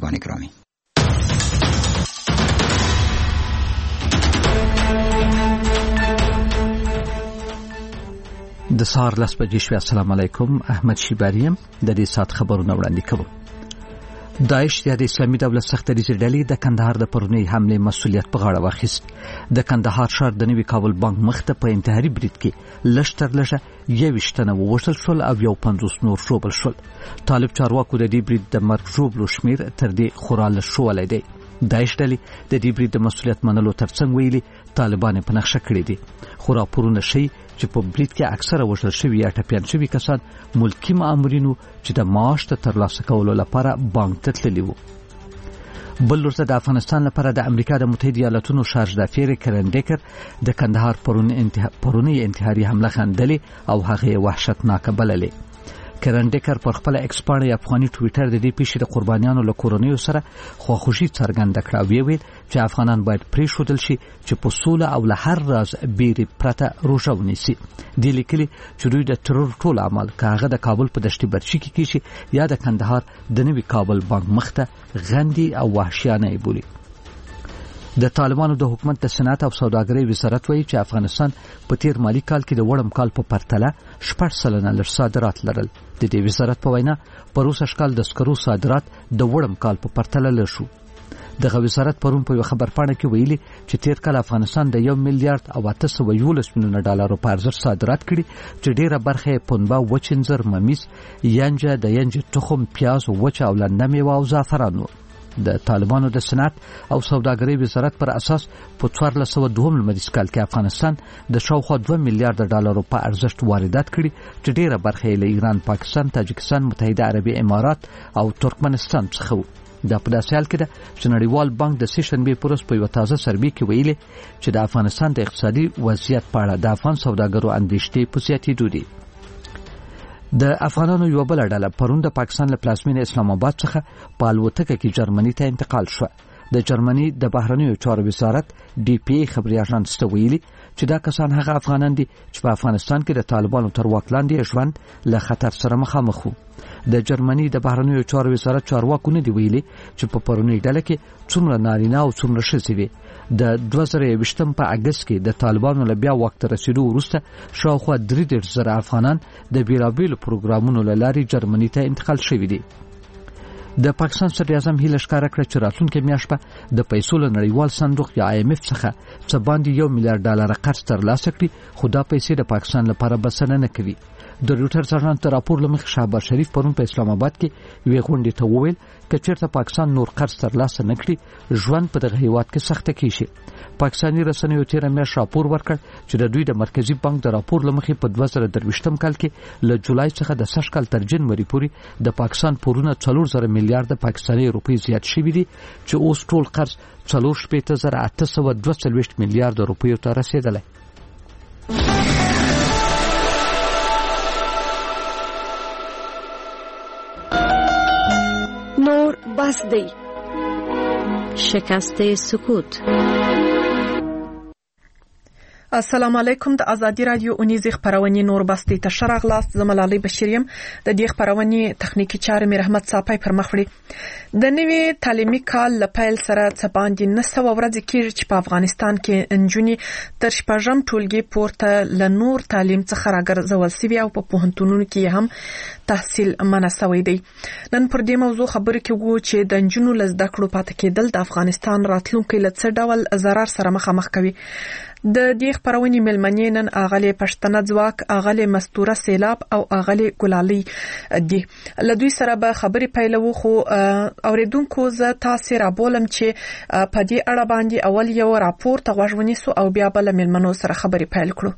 شنوندگان گرامی، د سهار 10 بجې شوې. السلام علیکم، احمد شیباریم د دې سات خبرونه وړاندې کوم. داعش د اسلامي دولت سختریزې ډلې د کندهار د پرونی حمله مسؤلیت په غاړه واخیست. د کندهار ښار د نوي کابل بانک مخته په انتحاري برید کې لشتر لږه 21 تنه ووژل شول او 50 نور ژوبل شول. طالب چارواکو د دې برید د مرګ ژوبلو شمیر تر دې خوراله شولی دی. داعش ډلې د دې برید د مسؤلیت منلو ترڅنګ ویلي طالبان په نقشه کړی دي. خو راپورونه ښیي چې په برید کې اکثره وژل شوي یا ټپیان شوي کسان ملکی مامورینو چې د معاش د ترلاسه کولو لپاره بانک ته تللي وو. بل لورته د افغانستان لپاره د امریکا د متحده ایالاتونو شارج دافیر کرن ډیکر د کندهار پرونی انتحاري حمله خندلې او هغه وحشتناک بللې. کرن ډیکر پر خپل ایکس باندې افغاني ټویټر د دې پیښې د قربانیانو له کورنیو سره خواخوشي څرګنده کړه او ویل چې افغانان باید پریښودل شي چې په سوله او له هر راز بیرې پرته روژه ونیسي. دې لیکلي چې دوی د ترور ټول عمل کاغه د کابل په دشتي برچي کې کیږي یا د کندهار د نوي کابل بانک مخته غندي او وحشیانه بولي. د طالبانو د حکومت د صنعت او سوداګرۍ وزارت وایي چې افغانستان په تیر مالی کال کې د وړم کال په پرتله 4% لږ صادرات لرل. د دې وزارت په وینا پروسه شکل د سکرو صادرات د وړم کال په پرتله لږ شو. دغه وزارت پرون په خبرپاڼه کې ویلي چې تیر کال افغانستان د 1 میلیارډ او 811 میلیونه ډالر په ارزښت صادرات کړي چې ډیره برخه یې پنبه، وچنزر، ممیز، ینجه، د ینجه تخم، پیاز، وچه او لنده میوه او زعفران وو. د طالبانو د صنعت او سوداګرۍ وزارت پر اساس په 1402 لمریز کال کې افغانستان د شاوخوا 2 میلیارډ ډالر په ارزښت واردات کړي چې ډیره برخه یې له ایران، پاکستان، تاجکستان، متحده عربي امارات او ترکمنستان څخه وو. دا په داسې حال کې ده چې نړیوال بانک د سیشنبې پروس په یو تازه سروې کې ویلي چې د افغانستان د اقتصادي وضعیت په اړه د افغان سوداګرو اندېښنې په زیاتېدو دي. د افغانانو یو بل ډله پرون د پاکستان له پلازمینې اسلام آباد څخه په الوتکه کې جرمني ته انتقال شو. د جرمني د بهرنیو چارو وزارت ډي پی خبري اژانس ته ویلي چې دا کسان هغه افغانان دي چې په افغانستان کې د طالبانو تر واک لاندې ژوند له خطر سره مخامخ وو. د جرمني د بهرنیو چارو وزارت چارواکو نه دی ویلي چې په پرونی ډله کې څومره نارینه او څومره ښځې وي. د 2020 په اگست کې د طالبانو له بیا وخت رسیدو وروسته شاوخوا 3,000 افغانان د بیلابیلو پروګرامونو له لارې جرمني ته انتقال شوي دي. د پاکستان صدر اعظم هیله ښکاره کړه چې راتلونکي میاشت به د پیسو له نړیوال صندوق یا IMF څخه څه باندې 1 میلیارډ ډالر قرض ترلاسه کړي، خو دا پیسې د پاکستان لپاره بسنه نه کوي. د روټرز اژانس راپور لمخې شهباز شریف پرون په اسلام آباد کې یوې غونډې ته وویل چې چیرته پاکستان نور قرض ترلاسه نه کړي ژوند په دغه هیواد کې سخته کیږي. پاکستاني رسنیو تیر میاشت راپور ورکړ چې د دوی د مرکزی بانک د راپور لمخې په 2023 کال کې له جولای څخه د سږ کال تر جنوري پورې د پاکستان پورونه 4,000 میلیارډ پاکستاني روپۍ زیات شوي دي چې اوس ټول قرض 4,822 میلیارډ روپیو ته رسیدلی. نور بس دی. شکست سکوت. السلام علیکم. د ازادي رادیو اونیزه خبرونه نور بستی ته شرغلاست. زملالي بشیریم د دې خبرونه تخنیکی چارې مې رحمت صاحب پر مخ وړي. د نوي تعلیمي کال لپاره سره څه باندې 900 ورځې کېږي چې په افغانستان کې انجونی تر شپږم ټولګي پورته ل نور تعلیم څخه راګرځول سوي او په پوهنتونونو کې هم تحصیل منسوي دي. نن پر دې موضوع خبرې کوو چې د انجونو لزده کړو پاتې کېدل د افغانستان راتلونکي له څه ډول ضرر سره مخامخ کوي. د دې خبرونې ملمنې نن اغلې پښتنه ځواک، اغلې مستوره سیلاب او اغلې ګلالي دي. له دوی سره به خبرې پیلوو، خو اوریدونکو زه تاسو را بولم چې په دې اړه باندې اول یو راپور ته غوږ ونیسو او بیا بل ملمنو سره خبرې پیل کړو.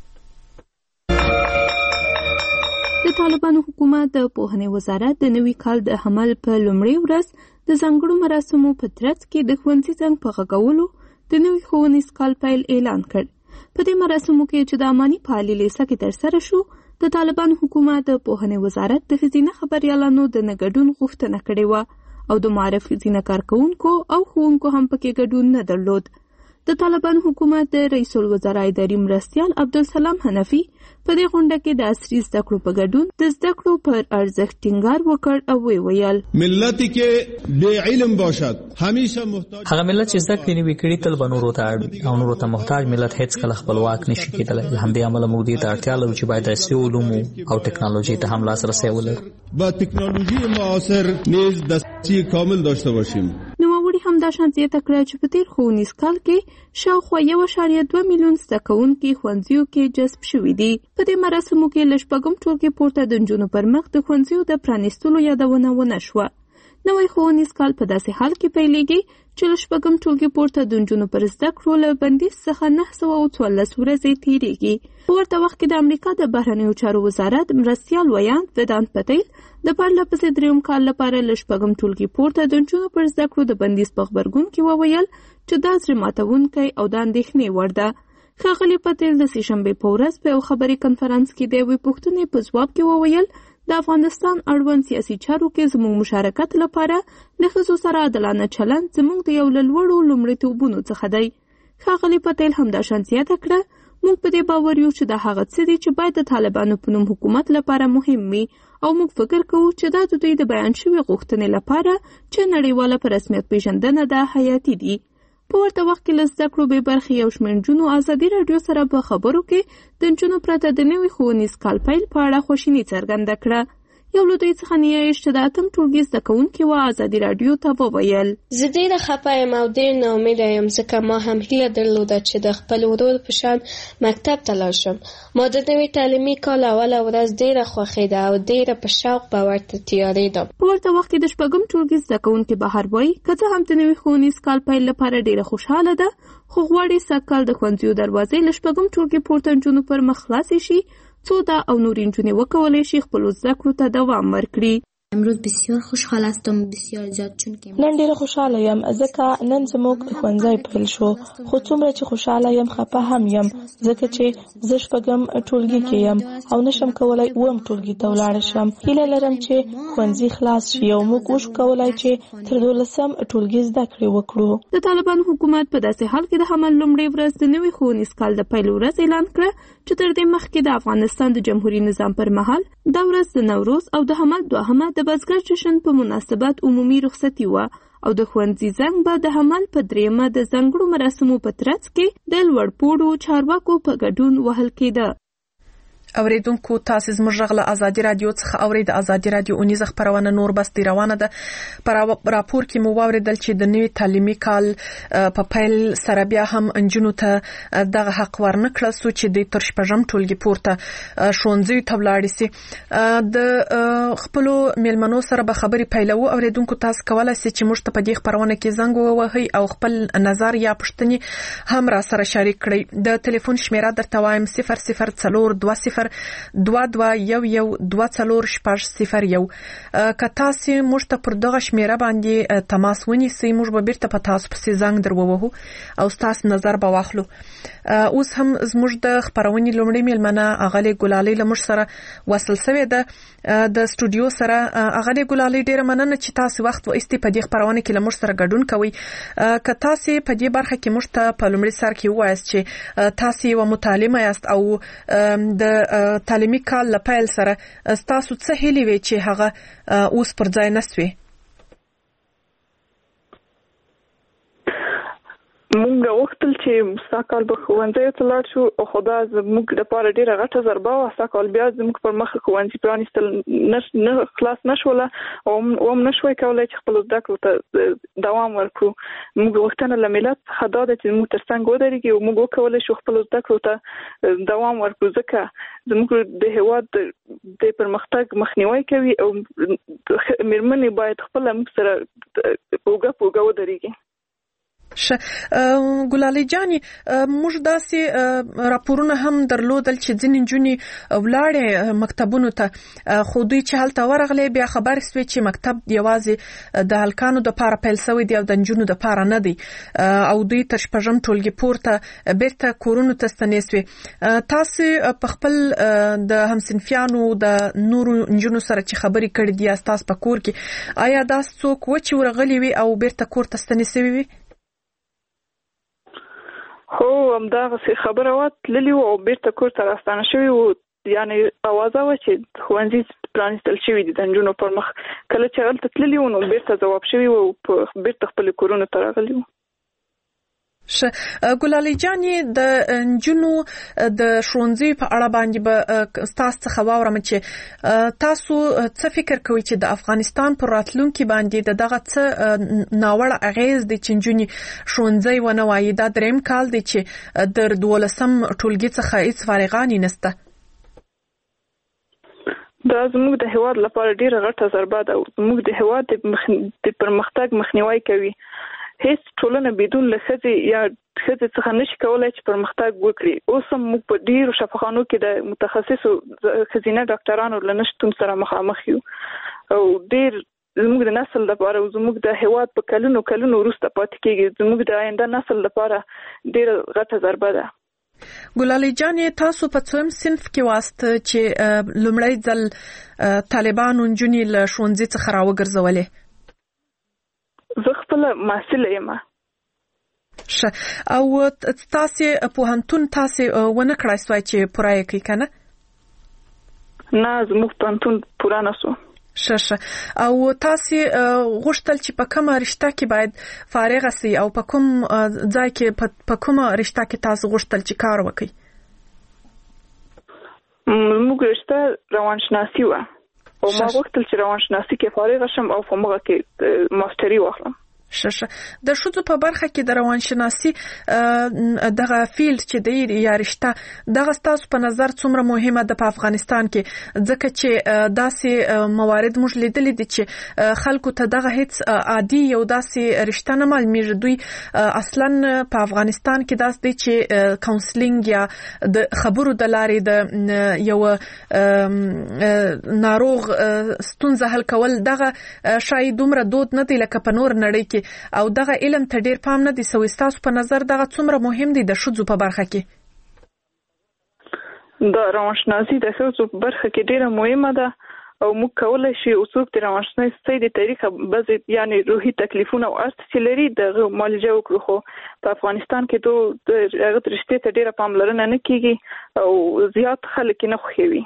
د طالبانو حکومت د پوهنې وزارت د نوي کال د حمل په لومړۍ ورځ د ځانګړو مراسمو په ترڅ کې د ښوونځي څنګ په غږولو د نوي ښوونیز کال پیل اعلان کړ. په دې مراسمو کې چې د اماني پالي لیسه کې ترسره شو، د طالبانو حکومت د پوهنې وزارت د ښځینه خبريالانو د ګډون غوښتنه کړې و او د معرفي ځینې کارکونکو او ښوونکو هم پکې ګډون نه درلود. د طالبان حکومت د رئیس الوزرا اداري مرستیال عبدالسلام حنفي په دې غونډه کې د عصري زده کړو په ګډون د زده کړو پر ارزښت ټینګار وکړ او ویل ملتی کې بے علم باشد همیشه محتاج هغه ملت چې زده کړې نه وي کړي تل به نورو ته اړ او نورو ته محتاج ملت هیڅ کله خپلواک نشي کېدلی. له همدې امله موږ دې ته اړتیا لرو چې باید عصري علومو او ټکنالوژي ته هم لاسرسی ولرو. با تکنولوژی معاصر نیز دسترسی کامل داشته باشیم. نوموړي هم دا شان زیاته کړه چې په تیر ښوونیز کال کې شاوخوا 1.2 میلیون زده کوونکي ښوونځیو کې جذب شوي دي. په دې مراسمو کې له شپږم ټولګي پورته د نجونو پر مخ د ښوونځیو د پرانیستلو یادونه ونه شوه. نوی ښوونیز کال په داسې حال کې پیلېږي چې له شپږم ټولګي پورته د نجونو پر زده کړو له بندیز څخه 914 ورځې تېرېږي. په ورته وخت کې د امریکا د بهرنیو چارو وزارت مرستیال ویاند ودانت پټیل د پرله پسې درېیم کال لپاره له شپږم ټولګي پورته د نجونو پر زده کړو د بندیز په غبرګون کې وویل چې دا زړه ماتونکی او د اندېښنې وړ ده. ښاغلي پټیل د سېشنبې په ورځ په یو خبري کنفرانس کې د یوې پوښتنې په ځواب کې وویل د افغانستان اړوند سیاسي چارو کې زموږ مشارکت لپاره له ښځو سره عادلانه چلند زموږ د یو له لوړو لومړیتوبونو څخه دی. ښاغلي پټیل همداشان زیاته کړه موږ په دې باور یو چې دا هغه څه دي چې باید د طالبانو په نوم حکومت لپاره مهم وي او موږ فکر کوو چې دا د دوی د بیان شوي غوښتنې لپاره چې نړیواله په رسمیت پیژندنه ده حیاتي دي. په ورته وخت کې له زده کړو بې برخې یو شمېر نجونو ازادي راډیو سره په خبرو کې د نجونو پرته د نوي ښوونیز کال پیل په اړه خواشیني څرګنده کړه. یو له دوی څخه نیایش چې د اتم ټولګي زده کوونکې وه ازادي راډیو ته وویل زه ډېره خفه یم او ډېر ناامیده یم ځکه ما هم هیله درلوده چې د خپل ورور په شان مکتب ته لاړ شم. ما د نوي تعلیمي کال اوله ورځ ډېره خوښېده او ډېره په شوق به ورته تیارېدم. په ورته وخت کې د شپږم ټولګي زده کوونکې بهر وایي که څه هم د نوي ښوونیز کال پیل لپاره ډېره خوشحاله ده خو غواړي سږکال د ښوونځیو دروازې له شپږم ټولګي پورته نجونو پر مخ خلاصې شي څو دا او نورې نجونې وکولی شي خپلو زده کړو ته دوام ورکړي. امروز بسیار خوشحال هستم بسیار زیاد چون که نن ډیره خوشاله یم ځکه نن زموږ ښوونځی پیل شو خو څومره چې خوشاله یم خفه هم یم ځکه چې زه شپږم ټولګي کې یم او نشم کولی اووم ټولګي ته ولاړ شم. هیله لرم چې ښوونځي خلاص شي او موږ وشو کولی چې تر 12م ټولګي زده کړې وکړو. د طالبان حکومت په داسې حال کې د حمل لومړۍ ورځ د نوي ښوونیز کال د پیل ورځ اعلان کړه چې تر دې مخکې د افغانستان د جمهوریت نظام پر مهال دا ورځ د نوروز او د حمل دوهمه د بزګر جشن په مناسبت عمومي رخصتي وه او د ښوونځي زنګ به د حمل په درېیمه د ځانګړو مراسمو په ترڅ کې د لوړپوړو چارواکو په ګډون وهل کېده. اوریدونکو تاسو زموږ غږ له ازادي رادیو څخه اورئ. د ازادي رادیو اونیزه خبرونه نور بس دی روانه ده. پر راپور کې مو واوریدل چې د نوي تعلیمي کال په پیل سره بیا هم انجونو ته دغه حق ورنکړل سو چې د تر شپږم ټولګي پورته ښوونځیو ته ولاړ سي. د خپلو میلمنو سره به خبرې پیلوو. اوریدونکو تاسو کولای شئ چې موږ ته په دې خبرونه کې زنګ ووهئ او خپل نظر یا پوښتنې هم را سره شریک کړئ. د ټلیفون شمیره درته وایم 0042 22112440. که تاسو موږ ته پر دغه شمیره باندې تماس ونیسئ موږ به بیرته په تاسو پسې زنګ درووهو او تاسو نظر به واخلو. اوس هم زموږ د خبرونې لومړی میلمنه اغلې ګلالۍ له موږ سره وصل شوې ده د سټوډیو سره. اغلې ګلالۍ ډیره مننه چې تاسو وخت وایستئ په دې خبرونه کې له موږ سره ګډون کوئ. که تاسو په دې برخه کې موږ ته په لومړي سر کې وایاست چې تاسو یو متعلمه یاست او د تعلیمي کال لپاره سره تاسو څه هیلې وي چې هغه اوس پر ځای نسوي؟ مونږ وختل چې ساکال به ښوونځي ته لاړ شو او خدا زموږ لپاره ډیره غټه ضربه وه. ساکال بیا زموږ پر مخ ښوونځي پرانیستل نه خلاص نشوله او هم نشوی کولی چې خپلو زده کړو ته دوام ورکړو. موږ غوښتنه له ملت څخه دا ده چې موږ تر څنګ ودرېږي او موږ وکولی شو خپلو زده کړو ته دوام ورکړو ځکه زموږ د هېواد د پرمختګ مخنیوی کوي او میرمنې باید خپله موږ سره اوږه په اوږه ودرېږي. ګلالۍ جانې موږ داسې راپورونه هم درلودل چې ځینې نجونې ولاړې مکتبونو ته خو دوی چې هلته ورغلې بیا خبر سوې چې مکتب یوازې د هلکانو دپاره پیل شوی دی او د نجونو دپاره نه دی او دوی تر شپږم ټولګي پورته بیرته کورونو ته ستنې سوې. تاسو په خپل د همصنفیانو د نورو نجونو سره چې خبرې کړې دي تاسو په کور کې آیا داسې څوک و چې ورغلي وي او بیرته کور ته ستنې سوي وي؟ هو همدغه خبره وه تللي وو او بیرته کور ته راستانه شوي وو، یعنې اوازه وه چې ښوونځي پرانیستل شوي دي د نجونو پر مخ. کله چې هلته تللي وو نو بیرته ځواب شوي وو او بیرته خپلې کورونو ته راغلي وو. ګلالۍ جانې د نجونو د ښوونځي په اړه باندې به ستاسو څخه واورم چې تاسو څه فکر کوئ چې د افغانستان پر راتلونکي باندې دغه څه ناوړه اغیز دي چې نجونې ښوونځي ونه وایي؟ دا دریم کال دی چې د 12م ټولګي څخه هیڅ فارغانې نشته. دا زموږ د هېواد لپاره ډیره غټه ضربه ده او زموږ د هېواد د پرمختګ مخنیوی کوي. هیڅ ټولنه بدون له ښځې یا ښځې څخه نشي کولای چې پرمختګ وکړي. اوس هم موږ په ډیرو شفاخانو کې د متخصصو ښځینه ډاکټرانو له نشتون سره مخامخ یو او ډیر زموږ د نسل لپاره او زموږ د هېواد په کلونو وروسته پاتې کېږي. زموږ د آینده نسل لپاره ډیره غټه ضربه ده. ګلالۍ جانې تاسو په څوم صنف کې واست چې لومړی ځل طالبانو نجونې له ښوونځي څخه راوګرځولې؟ زه خپل محصل یم. او تاسو پوهنتون تاسو ونه کړای سوای چې پوره یې کوي کنه؟ نه زموږ پوهنتون پوره نه سو. او تاسو غوښتل چې په کومه رشته کې باید فارغ سي او په کوم ځای کې په کومه رشته کې تاسو غوښتل چې کار وکړئ؟ موږ رشته روانشناسي و او ما غوښتل چې روانشناسي کې فارغ شم او په موږ کې ماستري واخلم. د ښځو په برخه کې د روانشناسي دغه فیلډ چې دی یا رشته دغه ستاسو په نظر څومره مهمه ده په افغانستان کې؟ ځکه چې داسې موارد موږ لیدلي دي چې خلکو ته دغه هیڅ عادي یو داسې رشته نه معلومیږي. دوی اصلا په افغانستان کې داسې دی چې کاونسلینګ یا د خبرو د لارې د یو ناروغ ستونزه حل کول دغه شاید دومره دود نه دی لکه په نور نړۍ کې او دغه علم ته ډیر پام نه دی سوی. تاسو په نظر دغه څومره مهم دی د ښځو په برخه کې؟ د روانشناسي د ښځو په برخه کې ډیره مهمه ده او موږ کولای شو څوک د روانشناسي د طریقه بعضی یعنی روحي تکلیفونه او ارث چې لري د معالجه وکړو. خو په افغانستان کې هغه رشته ته ډیره پاملرنه نه کیږي او زیات خلک نه خوښوي.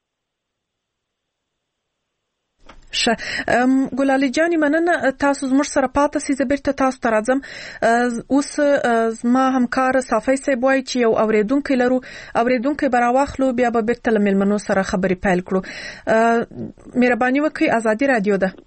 ګلالۍ جانې مننه تاسو زموږ سره پاتې سئ. زه بیرته تاسو ته راځم. اوس زما همکار صافی صاحب وایي چې یو اوریدونکی لرو، اوریدونکی به راواخلو بیا به بیرته له میلمنو سره خبرې پیل کړو. مهرباني وکړئ، ازادي رادیو ده.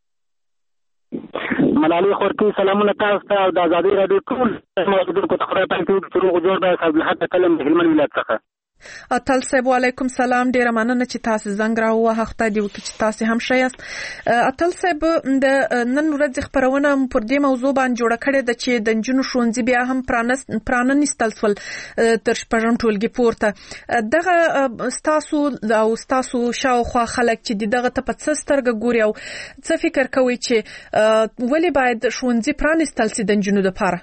ملالۍ خورکي سلامونه تاسو ته او د ازادي رادیو ټول موجودونکو ته خدای پاک دې روغ جوړ به عبدالحق کلم هلمند ولایت څخه. اتل صاحب وعلیکم سلام، ډیره مننه چې تاسو زنګ راووهه. خدای دې وکړي چې تاسو هم ښه یاست. اتل صاحب د نن ورځ خبرونه پر دې موضوع باندې جوړه کړې ده چې د نجونو ښوونځي بیا هم پرانیستل شول تر شپږم ټولګي پورته. دغه ستاسو شاوخوا خلک چې دغه ته په څه سترګه ګوري او څه فکر کوي چې ولې باید ښوونځي پرانیستل شي د نجونو لپاره؟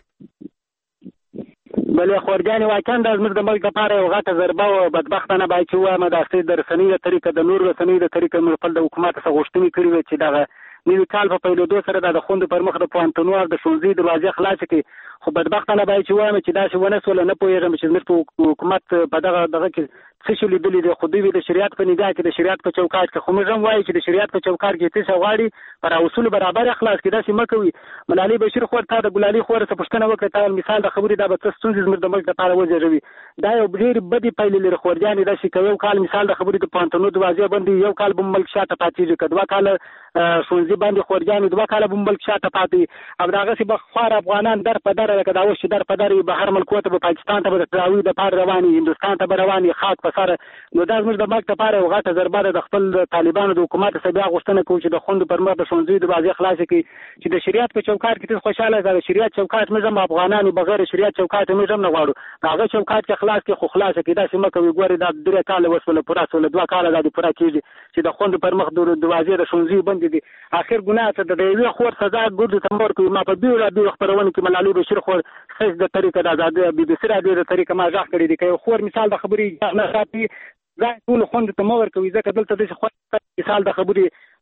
بلې خورجانې واقعا دا زموږ د ملک لپاره یو غټه ضربه او بدبختانه باید چې ووایم د رسنۍ د طریقه د نورو رسنیو د طریقه موږ خپل د حکومت څخه غوښتنې کړې وې چې دغه نوي کال په پیلېدو سره د خوندو پر مخ د پوهنتونونو او د ښوونځي دروازې خلاصې کړي. خو بدبختانه باید چې ووایم چې داسې ونه سوله. نه پوهېږم چې زموږ په حکومت په دغه کې څه شي لیدلي دي. خو دوی د شریعت په نګاه کې د شریعت په چوکاټ کې خو موږ هم وایو چې د شریعت په چوکاټ کې څه غواړي پر اصولو برابر اخلاص کې داسې مه کوي. ملالۍ بشیر خور تا د ګلالۍ خور څخه پوښتنه وکړه، تا مثال د خبرې دا به څه ستونزې زموږ د ملک لپاره وزېږوي. دا یو ډېرې بدې پایلې لري خورجانې. داسې که یو کال مثال د خبرې د پوهنتونونو دروازې بندې، یو کال به ملک شاته پاتېږي. که 2 کاله ښوونځي باندې خورجانې 2 کاله به ملک شاته پاتې او د هغسې به خوار افغانان در په دره لکه دا اوس چې در په دره بهر ملکو ته به پاکستان ته به د تراویح دپاره روانې، هندوستان ته به روانې خاک په سره. نو دا زموږ د ملک لپاره یو غټه ضربه ده. د خپل طالبانو د حکومت څخه بیا غوښتنه کوو چې د خوندو پر مخ د ښوونځیو دروازې خلاصې کړي چې د شریعت په چوکاټ کې تاسو خوشحاله ده. د شریعت چوکاټ موږ هم افغانانو بغیر شریعت چوکاټ موږ هم نه غواړو. هغه چوکاټ کې خلاص کې خو خلاصه کې داسې مه کوئ. ګورئ دا 3 کاله وسوله پوره سوله، 2 کاله دا دې پوره کېږي چې د خوندو پر مخ دروازې د ښوونځیو بندې دي. آخر ګناه څه ده؟ د یوې خور سزا ګردو ته مه ورکوي. ما په بېلابېلو خپرونو کې ملالۍ بشیر خور ښځ د طریقه د ازادي BBC راډیو د طریقه ما غږ کړی دی. که یو خور مثال د خبرې نه ساتي ځای ټولو خوندو ته مه ورکوي، ځکه دلته داسې خوند مثال د خبرې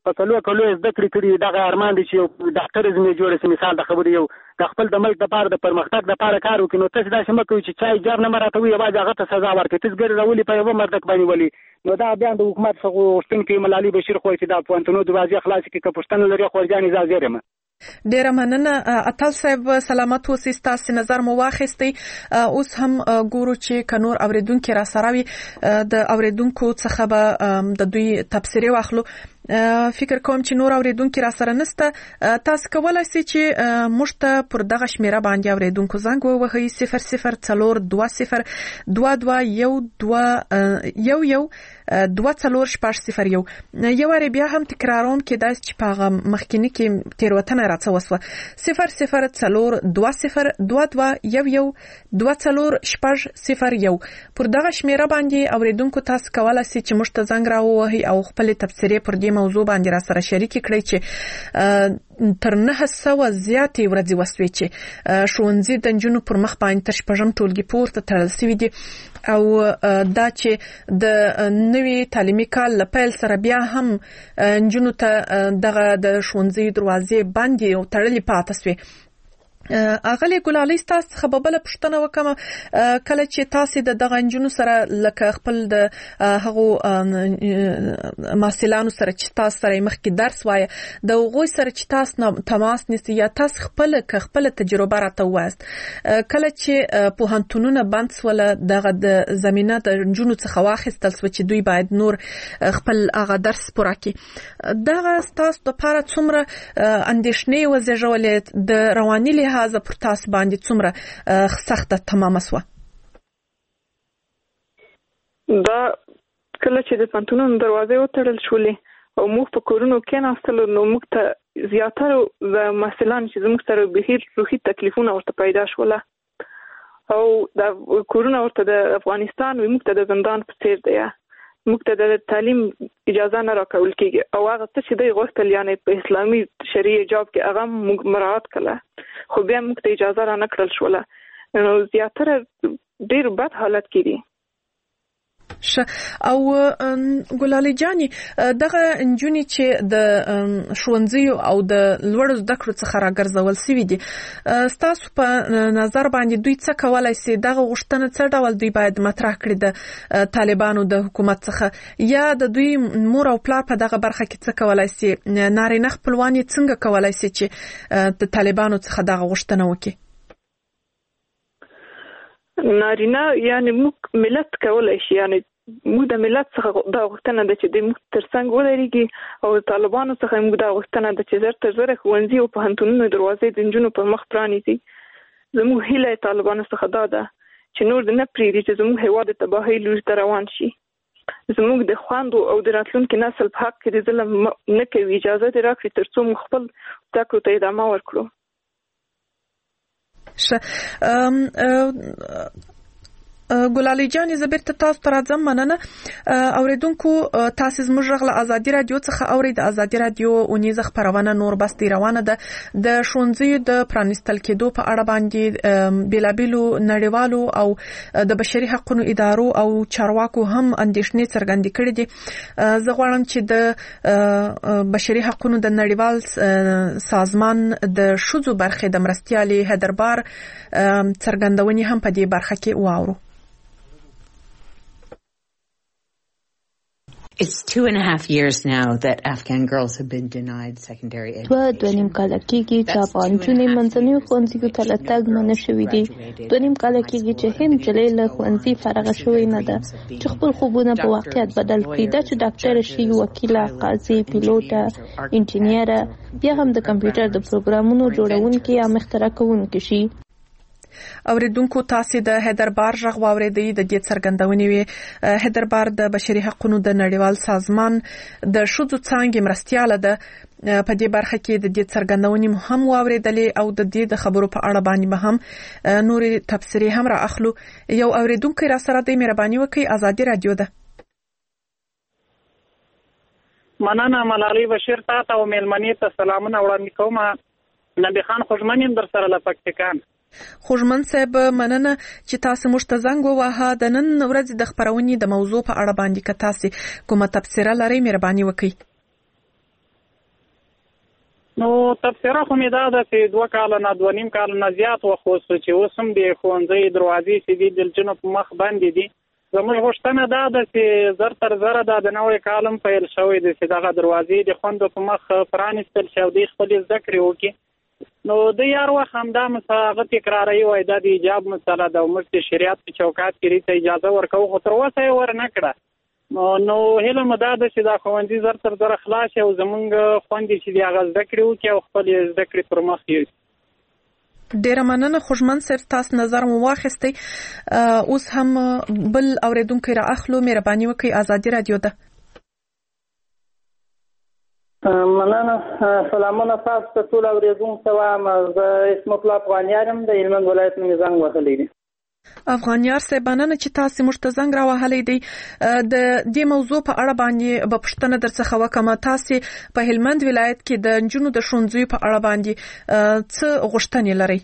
په کلو زده کړې کړي دغه ارمان دی چې یو ډاکټر زمې جوړ شي. مثال د خبرې یو د خپل د ملک لپاره د پرمختګ لپاره کار وکړي نو تاسو داسې مه کوئ چې چا ایجاب نه مراته وي یوازې هغه ته سزا ورکړي. تاسو ګرې راولي په یوه مردک باندې ولي نو دا بیا د حکومت څخه غوښتونکي ملالي بشیر خو چې دا پوهنتونو دروازې خلاصې کړي که پوښتنه لري خورجانې زه حاضر یم. ډیره مننه اتل صاحب سلامت اوسئ ستاسو نظر مو واخیستی. اوس هم ګورو چې کنور اوریدونکو را سره وي د اوریدونکو څخه به د دوی تبصره واخلو. فکر کوم چې نور اوریدونکو را سره نسته. تاسو کولای شئ چې موږ ته پر دغه شمیره باندې اوریدونکو زنګ ووهئ 00421212 یو وری بیا هم تکراروم کې داس چې په مخکینی کې تیروتنه راڅه وسوه 00421212 پر دغه شمیره باندې اوریدونکو تاسو کولای شئ چې موږ ته زنګ راووهئ او خپل تبصره پر دې موضوع باندې را سره شریک کړئ چې تر 900 زیاتې ورځې وسوي چې ښوونځي د نجونو پر مخ باندې تر شپږم ټولګي پورته تړل شوي دي او دا چې د نوي تعلیمي کال له پیل سره بیا هم نجونو ته دغه د ښوونځي دروازې باندې او تړلې پاتې شوي. اغلی ګلالي تاسو څخه بل پښتنه وکم کله چې تاسو د دغه نجونو سره لکه خپل د هغو ماسلانو سره چې تاسو سره مخکې درس وای د غوي سره چې تاسو تماس نیسئ یا تاسو خپل تجربه راته وایست کله چې پوهنتونونه بند ولا دغه د زمينه د نجونو څخه واخیستل چې دوی باید نور خپل هغه درس پوره کړي دغه تاسو لپاره څومره اندېښنې وزېږولې د رواني هازه پر تاسو باندې څومره سخته تمامه سوه؟ دا کله چې د پوهنتونونو دروازې وتړل شولې او موږ په کورونو کې ناستلو نو موږ ته زیاتره د مسلمان چې زموږ سره بهیر روحي تکلیفونه ورته پیدا شوله او د کورونه ورته د افغانستان موږ ته د زندان په څیر دی موږ ته د تعلیم اجازه نه راکول کیږي او هغه څه چې دوی غوښتل یعنی په اسلامي شریعه جاب کې هغه موږ مراعات کړه خو بیا موږ ته اجازه را نه کړل شوله نو زیاتره ډیر بد حالت کې دي. او ګلالي جاني دغه انجونی چې د ښوونځي او د لوړو زده کړو څخه راګرځول سوي دي ستاسو په نظر باندې دوی څه کولای شي دغه غوښتنه څه ډول دوی باید مطرح کړي د طالبانو د حکومت څخه یا د دوی مور او پلار په دغه برخه کې څه کولای شي نارینه خپلوان څنګه کولای شي چې د طالبانو څخه دغه غوښتنه وکړي؟ نارینه یعنی موږ ملت کولای شي یعنی موږ د ملت څخه دا غوښتنه ده چې د موږ ترڅنګ ولريږي او طالبانو څخه موږ دا غوښتنه ده چې زر تر زر ښوونځي او پوهنتونونو دروازې د نجونو په مخ پرانیزي. زموږ هیله طالبانو څخه دا ده چې نور د نه پریږدي چې زموږ هیواد د تباهۍ لور ته روان شي. زموږ د خواندو او د راتلونکي نسل په حق کې د ظلم نه کوي اجازه دې راکړي ترڅو موږ خپل زده کړو ته ادامه ورکړو. ګلالي جاني زبرت تاسو تر ځم مننه اوریدونکو تاسو زموږ غږ ازادي رادیو څخه اورید ازادي رادیو اونیز خبرونه نور بستي روانه ده د ښوونځي د پرانستل کېدو په اړه باندې بیلابیلو نړیوالو او د بشري حقوقو ادارو او چارواکو هم اندېښنې څرګندې کړې دي. زه غواړم چې د بشري حقوقو د نړیوال سازمان د شذو برخې د مرستيالي هدربار څرګندونې هم په دې برخه کې واورو. It's 2.5 years now that Afghan girls have been denied secondary education. دویم کال کېږي چې افغان جونې منځنیو ښوونځیو ته تګ منع شوي دي. دویم کال کېږي چې هند جلۍ له ښوونځي فارغه شوې نه ده چې خپل خوبونه په واقعیت بدل کړي دا چې ډاکټر شي وکیله قاضي پیلوټه انجینیره بیا هم د کمپیوټر د پروګرامونو جوړونکي یا مخترع کوونکي شي. اوریدونکو تاسو د هدربار ژغ واوریدئ د دې څرګندونې وی هدربار د بشري حقوقو د نړیوال سازمان د شذو څانګې مرستياله ده په دې برخه کې د دې څرګندونې هم واوریدلې او د دې د خبرو په اړه باندې هم نوري تفسیری هم را اخلو. یو اوریدونکو را سره د مهرباني وکي ازادي رادیو ده. مننه ملالي بشیر تاسو او ملمنې ته سلامونه وړاندې کوم. نبی خان خوشمنیم در سره لپکتکان خوشمن صاحب مننه چې تاسو موږ ته زنګ ووهه د نن ورځې د خبرونې د موضوع په اړه باندې که تاسو کومه تبصره لرئ مهرباني وکړئ. نو تبصره خو مې دا ده چې 2 کاله نه 2.5 کاله نه زیات وخت وسو چې اوس هم د ښوونځي دروازې چې دي د نجونو په مخ باندې دي. زموږ غوښتنه دا ده چې زر تر زره دا د نوی کال هم پیل شوی دی چې دغه دروازې د خویندو په مخ پرانیستل شي او دوی خپلې زده کړې وکړي. نو د یار وخت همدا هغه تکراروي وایي دا د ایجاب مسله ده او موږ د شریعت په چوکاټ کې ته اجازه ورکوو خو تر اوسه یې ورنه کړه. نو هیله مو دا ده چې دا ښوونځي زر تر زره خلاص شي او زموږ خویندې چې دي هغه زده کړې وکړي او خپلې زده کړې پر مخ یوسي. ډیره مننه خوشمن صاحب تاسو نظر مو واخیستی. اوس هم بل اوریدونکو را اخلو. مهرباني وکړئ آزادي رادیو ده. مننه. سلامونه تاسو ته ټول اوریدونکو. زه اسمت الله افغانیار یم د هلمند ولایت نه زنګ وهلی دی. افغانیار صاحب مننه چې تاسو موږ ته زنګ راوهلی دی. د دې موضوع په اړه باندې به پوښتنه درڅخه وکړم. تاسو په هلمند ولایت کې د نجونو د ښوونځیو په اړه باندې څه غوښتنې لرئ؟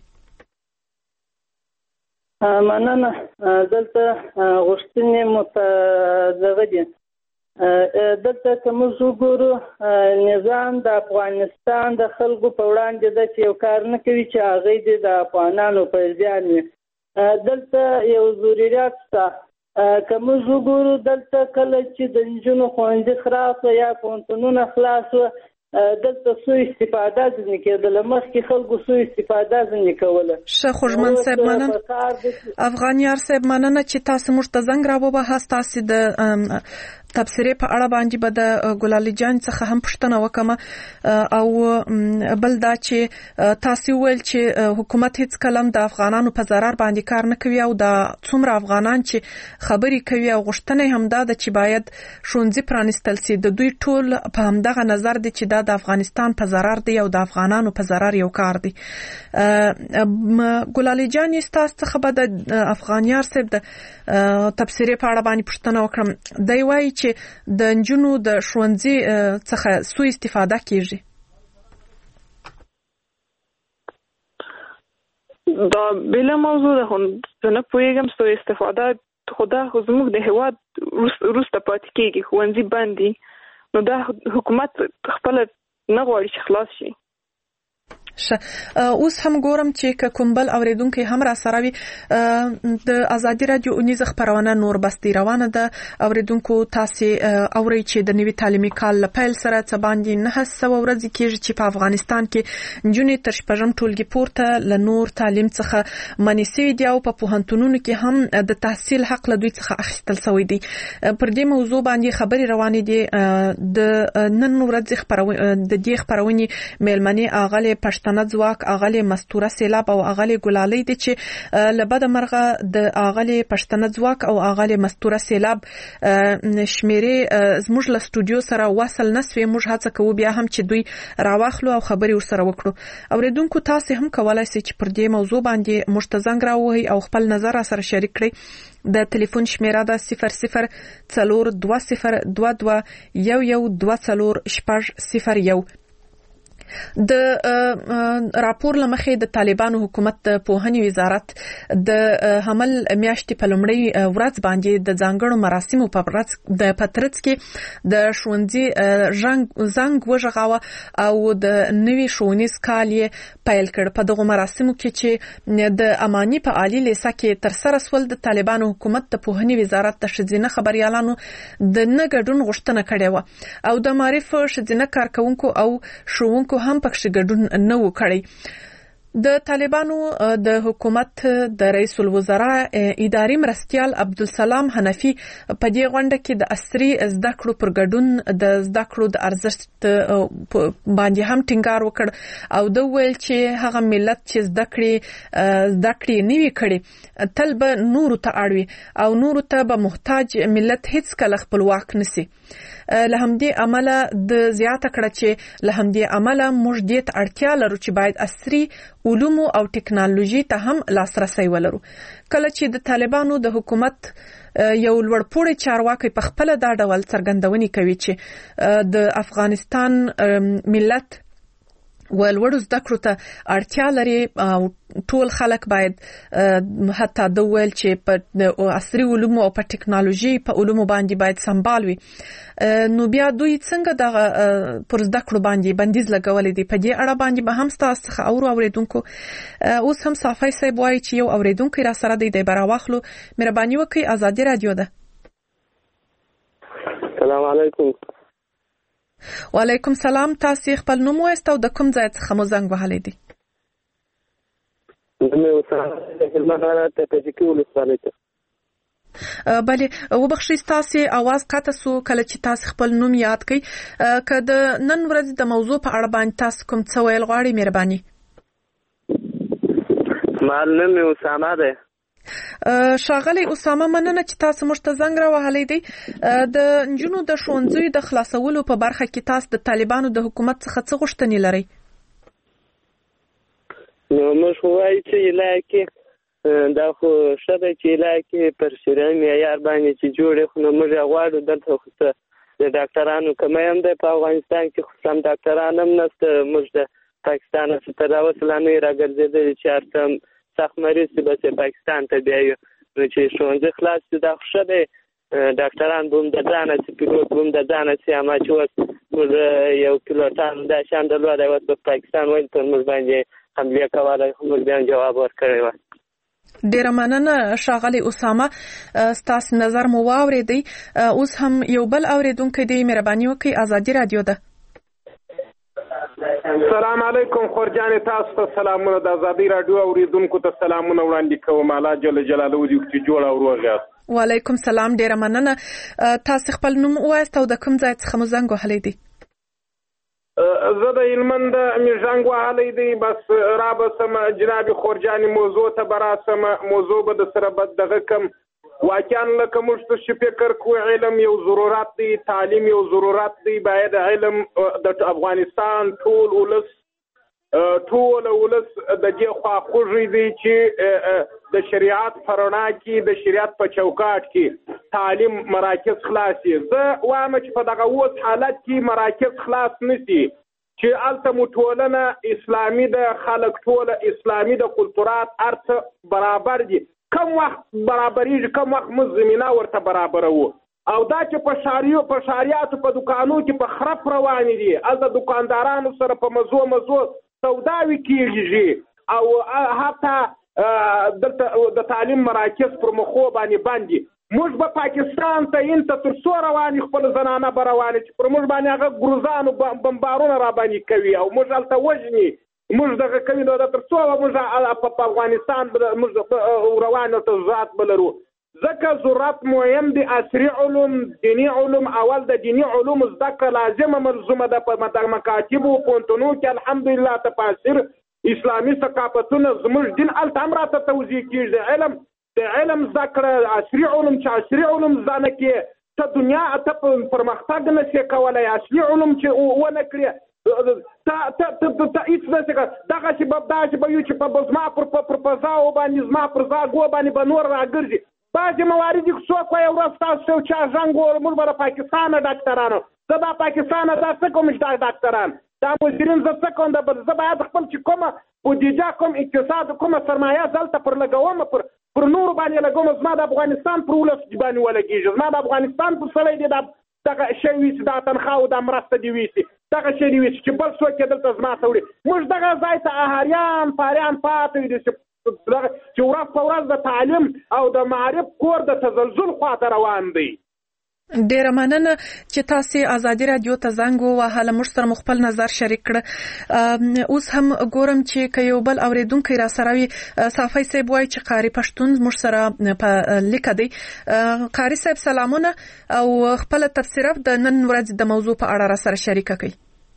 مننه. دلته غوښتنې متدغه دي. دلته که موږ وګورو نظام د افغانستان د خلکو په وړاندې ده چې یو کار نه کوي چې هغه دې د افغانانو پرځیان وي. دلته یو ضرورت شته. که موږ وګورو دلته کله چې د نجونو ښوونځي خلاص یا پوهنتونونه خلاص دلته سو استفاده ځنې کېدله. مخکې خلکو سو استفاده ځنې کوله. ښه خوشمن صاحب مننه. افغانیار صاحب مننه چې تاسو موږ ته زنګ راووهاست. تاسو د تبصرې په اړه باندې به د ګلالي جان څخه هم پوښتنه وکړم. او بل دا چې تاسو ویل چې حکومت هیڅ کلم د افغانانو په ضرر باندې کار نه کوي او د څومره افغانان چې خبرې کوي او غوښتنه هم دا ده چې باید ښوونځي پرانیستل شي. د دوی ټول په همدغه نظر دي چې دا د افغانستان په ضرر دی او د افغانانو په ضرر یو کار دی. ګلالي جان تاسو څخه به د افغانیار صاحب د تبصرې په اړه باندې پوښتنه وکړم. دی وایي چې د نجونو د ښوونځي څخه سو استفاده کیږي. دا بله موضوع ده. زه نه پوهېږم سو استفاده خو دا خو زموږ د هېواد وروسته پاتې کېږي. ښوونځي بند دي نو دا حکومت خپله نه غواړي چې خلاص شي. اوس هم ګورم چې کوم بل اوریدونکو هم را سره وي. د ازادي رادیو اونیزه خبرونه نور بستي روانه ده. اوریدونکو تاسو اوري چې د نوي تعلیمي کال لپاره سره څه باندې 900 ورځې کېږي چې په افغانستان کې نجونې تر شپږم ټولګي پورته له نور تعلیم څخه منع شوي دي او په پوهنتونونو کې هم د تحصیل حق له دوی څخه اخیستل شوی دی. پر دې موضوع باندې خبري روانې دي. د نن ورځ د دې خبرونې میلمنې اغله پښتنه ځواک اغله مستوره سیلاب او اغله ګلالي دي چې لبد مرغه د اغله پښتنه ځواک او اغله مستوره سیلاب شمیرې زموږ له سټوډیو سره وصل نسوي. موږ هڅه کوو بیا هم چې دوی راوخلو او خبري ورسره وکړو. اوریدونکو تاسو هم کولای شئ چې پر دې موضوع باندې مشتزنګ راوهي او خپل نظر سره شریک کړئ. د ټلیفون شمیره ده 0042221124 د راپور لمخې د طالبانو حکومت د پوهنې وزارت د حمل میاشتې په لومړۍ ورځ باندې د ځانګړو مراسمو په ورځ د پترڅ کې د ښوونځي زنګ وژغاوه او د نوي ښوونیز کال یې پیل کړ. په دغه مراسمو کې چې د امانی په عالی لیسه کې تر سره سول د طالبانو حکومت د پوهنې وزارت د ښځینه خبريالانو د نه ګډون غوښتنه کړې و او د معرف ښځینه کارکونکو او ښوونکو هم پکښې ګډون نه و کړی. د طالبانو د حکومت د رئیس الوزرا اداري مرستيال عبدالسلام حنفي په دې غونډه کې د عصري زده کړو پر ګډون د زده کړو د ارزښت باندې هم ټینګار وکړ او د ویل چې هغه ملت چې زده کړې نیوي کړي تل به نورو ته اړوي او نورو ته به محتاج ملت هیڅ کله خپلواک نسی. له همدې عمله د زیاته کړه چې له همدې عمله موږ دې ته اړتیا لرو چې باید عصري علوم او ټکنالوژي ته هم لاسرسي ولرو. کله چې د طالبانو د حکومت یو لوړپوړی چارواکي په خپل دا ډول څرګندونې کوي چې د افغانستان ملت ولوړو زده کړو ته اړتیا لري او ټول خلک باید حتی د ویل چې په عصري علومو او په ټکنالوژي په علومو باندې باید سمبال وي. نو بیا دوی څنګه د پر زده کړو باندې بندیز لګولې دي؟ په دې اړه باندې به هم تاسو څخه اوریدونکو اوس هم صافی صاحب وایي چې یو اوریدونکو را سره دی براواخلو. مهرباني وکړئ، آزادي رادیو ده. السلام علیکم. وعلیکم سلام. تاسو خپل نوم وایستو د کوم ځای څخه مو زنګ وهلی دی؟ زموږ وسره د هلمند ته پېژکې ولسوالۍ ته. بله، وبخښئ تاسو आवाज قطع سو کله چې تاسو خپل نوم یاد کړئ. که د نن ورځې د موضوع په اړه باندې تاسو کوم څه ویل غواړئ مهرباني. معلم اسامه ده. ښاغلی اسامه، مننه چې تاسو موږ ته زنګ راوهلی دی. د نجونو د ښوونځیو د خلاصولو په برخه کې تاسو د طالبانو د حکومت څخه څه غوښتنې لرئ؟ نو موږ وایو چې علاقې دا خو ښه ده چې علاقې پر شرعي معیار باندې چې جوړې، خو نو موږ غواړو دلته خو د ډاکټرانو کمی هم دی په افغانستان کې، خو سم ډاکټران هم نشته. موږ د پاکستان څخه تر اوسه لا نه راګرځېدلي چې هر څه سخت مریض شي بس پاکستان ته بیایو. نو چې ښوونځي خلاص شي دا خو ښه دی، ډاکټران به هم د ځانه شي، پیلوټ به هم د ځانه شي. اما چې اوس موږ یو پیلوټان دا شان درلودی، اوس په پاکستان ویل پر موږ باندې حمله کولی، خو موږ بیا جواب ورکړی وای. ډیره مننه ښاغلی اسامه، ستاسو نظر مو واورېدی. اوس هم یو بل اوریدونکی دی، مهرباني وکړئ، آزادي رادیو ده. السلام علیکم خورجان، تاسو ته سلامونه. د آزادي رادیو اوریدونکو ته سلامونه وړاندې کوم. الله جل جلاله دې چې جوړ او روغ یاست. وعلیکم سلام، ډیره مننه. تاسو خپل نوم وایست او د کوم ځای څخه مو زنګ وهلی دی؟ زه د هلمند مې زنګ وهلی دی. بس را بسم جناب خورجان موضوع ته براسم. موضوع به د سره بد دغه کم واقعا لکه موږ ته چې فکر کوو علم یو ضرورت دی، تعلیم یو ضرورت دی. باید علم د افغانستان ټول ولس د دې خواخوږي دی چې د شریعت په رڼا کې، د شریعت په چوکاټ کې تعلیم مراکز خلاص شي. زه وایم چې په دغه اوس حالت کې مراکز خلاص نشي چې هلته مو ټولنه اسلامي ده، خلک ټوله اسلامي ده، کلتورات هر څه برابر دي. کم وخت برابرېږي، کم وخت موږ زمینه ورته برابروو. او دا چې په شاریاتو په دکانو کې په خرف روانې دي، هلته دکاندارانو سره په مزو سوداوي کېږي. او حتی دلته د تعلیم مراکز پر مخو باندې موږ به پاکستان ته انته تر څو روانې خپل زنانه به روانې چې پر موږ باندې هغه ګروزانو بمبارونه را باندې کوي او موږ هلته وژني، موږ دغه کوي. نو تر څو موږ په افغانستان موږ روانه ته ذات بلرو. ځکه ضرورت مهم دی عصري علوم، دینی علوم. اول د دینی علوم زده کړه لازمه ملزومه ده. په مکاتبو پونتونو کې الحمدلله تفاسیر اسلامي ثقافتونه زموږ دین هلته هم راته توضیح کېږي. د علم زده کړه عصري علوم چې عصري علوم زده نه کړې ته دنیا ته پرمختګ نه شي کولی. عصري علوم چې ونه کړې ته هېڅ نه شي کولی. دغه چې به یو چې زما پر فضاو باندې، زما پر زاګو باندې به نور راګرځي. بعضې موارد کې څوک وایي ورځ تاسو چا زنګ ووهلو موږ به د پاکستانه ډاکټرانو، زه دا پاکستانه دا څه کوم چې دا ډاکټران دا مزدورین زه څه کوم؟ زه باید خپل چې کومه بودیجه، کوم اقتصاد، کومه سرمایه دلته پر لګوم، پر نورو باندې لګوم. زما د افغانستان پر ولس باندې ولګېږي، زما د افغانستان پر سړی دی دغه شی ویسي، دا تنخوا او دا مرسته دې ویسي، دغه شی دې ویسي چې بل څوک یې دلته زما ته وړي. موږ دغه ځای ته اهاریان پاریان پاتې دي چې ورځ په ورځ د تعلیم او د معرف کور د تزلزل خواته روان دی. ډیره مننه چې تاسو آزادي رادیو ته زنګ ووهله، موږ سره خپل نظر شریک کړ. اوس هم ګورم چې که یو بل اوریدونکی را سره وي. صافی صاحب وایي چې قاری پښتون موږ سره په لیکه دی. قاری صاحب سلامونه او خپل تفسیرات د نن ورځې د موضوع په اړه را سره شریک کړئ.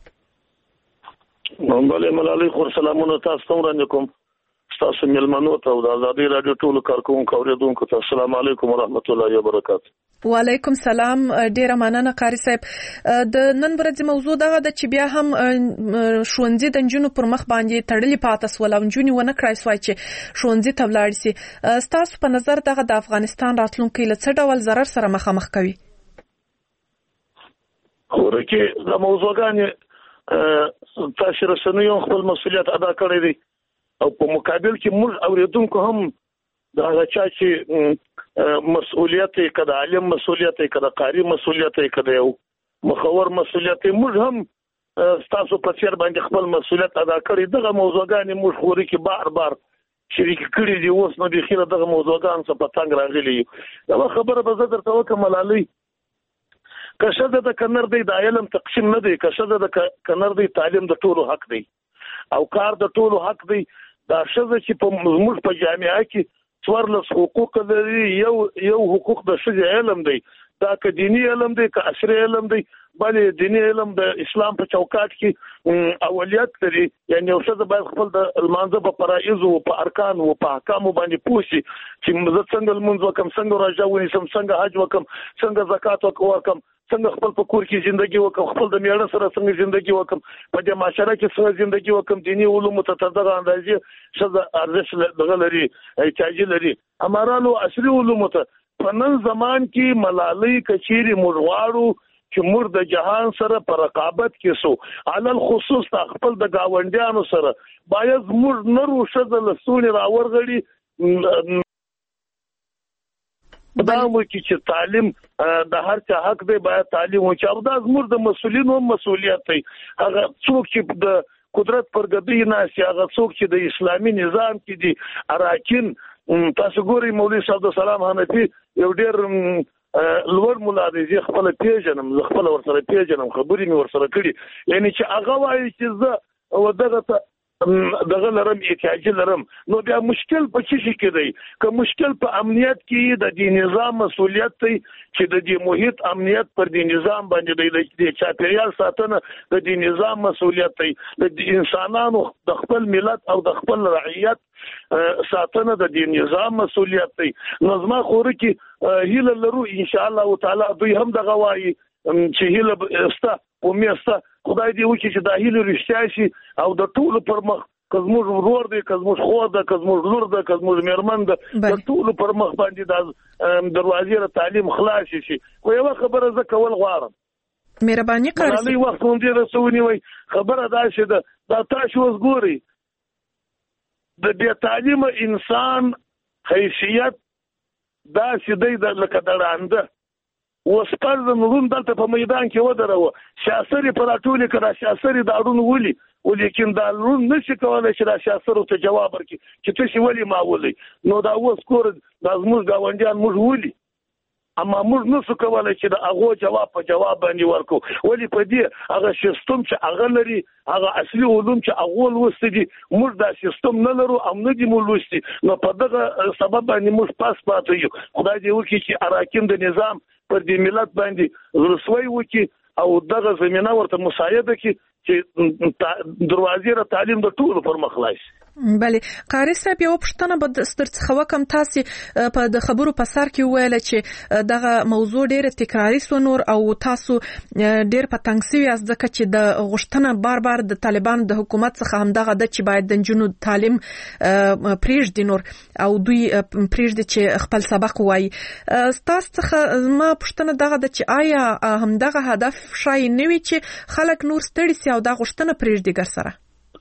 بله ملالۍ خور سلامونه تاسو ته وړاندې کوم. تاسو ملمنو ته او د آزادي رادیو ټولو کارکونکو اوریدونکو ته السلام علیکم ورحمت الله وبرکاته. وعلیکم سلام. ډیره مننه قاری صاحب. د نن ورځې موضوع دغه ده چې بیا هم ښوونځي د نجونو پر مخ باندې تړلي پاتې سول او نجونې ونه کړای سوای چې ښوونځي ته ولاړ شي. ستاسو په نظر دغه د افغانستان راتلونکی له څه ډول ضرر سره مخامخ کوي؟ ورکه د موضوعګانې تاسو رسنیو خپل مسؤلیت ادا کړی دی او په مقابل کې موږ اوریدونکو هم دا چا چې مسؤلیت یې کده عالم مسؤلیت یې کده قاری مسؤلیت یې کده یو مخور مسؤلیت موږ هم تاسو په څیر باندې خپل مسؤلیت ادا کړی دغه موضوعګان موږ خوري کې بار بار شریک کړی دی اوس نو د خیره دغه موضوعګان څخه په تنګ راغلي دا خبره به زه درته وکم ملالۍ کښه د کنر دی د علم تقسیم نه دی کښه د کنر دی تعلیم د ټولو حق دی او کار د ټولو حق دی دا شزه چې په موږ په جامعه کې څوارلس حقوق لري یو حقوق د شجاع علم دی دا که دینی علم دی که عصري علم دی بلې دینی علم د اسلام په چوکاټ کې اولیت لري یعنی یو څه باید خپل د المانځه په فرایض او په ارکان او په احکام باندې پوښي چې زه څنګه المنځ وکم څنګه روژه ونیسم څنګه حج وکم څنګه زکات وکم څنګه خپل په کور کې ژوندۍ وکم خپل د میړه سره څنګه ژوندۍ وکم په دې معاشره کې څنګه ژوندۍ وکم دینی علوم ته دغه اندازې څه ارزښت دغه لري احتیاج لري امرانو عصري علوم ته په نن زمان کې ملالۍ کچيري مرواړو چې مور د جهان سره پر رقابت کې سو علل خصوص خپل د گاونډیانو سره باید مور نرو شذ لسونی راورغړي دا مو چې تعلیم د هر چا حق دی باید تعلیم او چې دا زموږ د مسؤلینو مسؤلیت دی هغه څوک چې د قدرت پر ګدی نه سي هغه څوک چې د اسلامي نظام کې دي اراکین تاسو ګورئ مولوی صاحب السلام حنفي یو ډېر لوړ مولا دی خپل پیژنم زه خپل ورسره پیژنم خبرې مې ورسره کړي یعنی چې هغه وایي چې زه ودغه لرم احتیاج لرم نو بیا مشکل په څه کې دی که مشکل په امنیت کې د دې نظام مسؤلیت دی چې د دې محیط امنیت پر دې نظام باندې د چاپیریال ساتنه د دې نظام مسؤلیت دی د انسانانو د خپل ملت او د خپل رعیت ساتنه د دې نظام مسؤلیت دی نظم خوري کې هیله لرو ان شاء الله تعالی دوی هم د غوايي چې هیله استا او میستا خدای دې وکړي چې د هیله رښتیا شي او د ټولو پر مخ کزموږ ورور دی کزموږ خور ده کزموږ لور ده کزموږ میرمن ده د ټولو پر مخ باندې د دروازې د تعلیم خلاص شي خو یو خبره زه کول غواړم مهرباني کوئ علي وخت مونږ دې رسونی وي خبره دا شه ده دا تاسو اوس ګوري د بیا تعلیم انسان حیثیت دا شدی د لکه درانده وسپر د نورون دلته په میدان کې ودرو شاسري پر ټولې کړه شاسري دا اړون ولي ولیکن دا لون نشي کولای چې دا شاسرو ته جواب ورکړي چې تاسو ولي ما ولي نو دا اوس کور د زموږ گاونډیان موږ ولي اما موږ نشو کولای چې دا هغه جواب په جواب باندې ورکو ولي په دې هغه سیستم چې هغه لري هغه اصلي علوم چې هغه لوستي دي موږ دا سیستم نه لرو او نه دي موږ لوستي نو په دغه سبب باندې موږ پاس پاتې یو خدای دې وکړي چې اراکین د نظام پر دې ملت باندې رسوي وکي او دغه زمينه ورته مساعده کی چې دروازې را تعلیم د ټولو پر مخ لایي بله قاری صاحب یو پښتنه به سترڅخه وکم تاسو په د خبرو په سر کې ویل چې دغه موضوع ډیره تکراری سونور او تاسو ډیر په تنګ سوي از ځکه چې د غشتنه بار بار د طالبان د حکومت څخه هم دغه د چې باید د جنو تعلیم پریږدي نور او دوی پریږدي چې خپل سبق وایي تاسو څخه ما پښتنه دغه د چې آیا هم دغه هدف شای نوي چې خلک نور ستړي سي او د غشتنه پریږدي ګر سره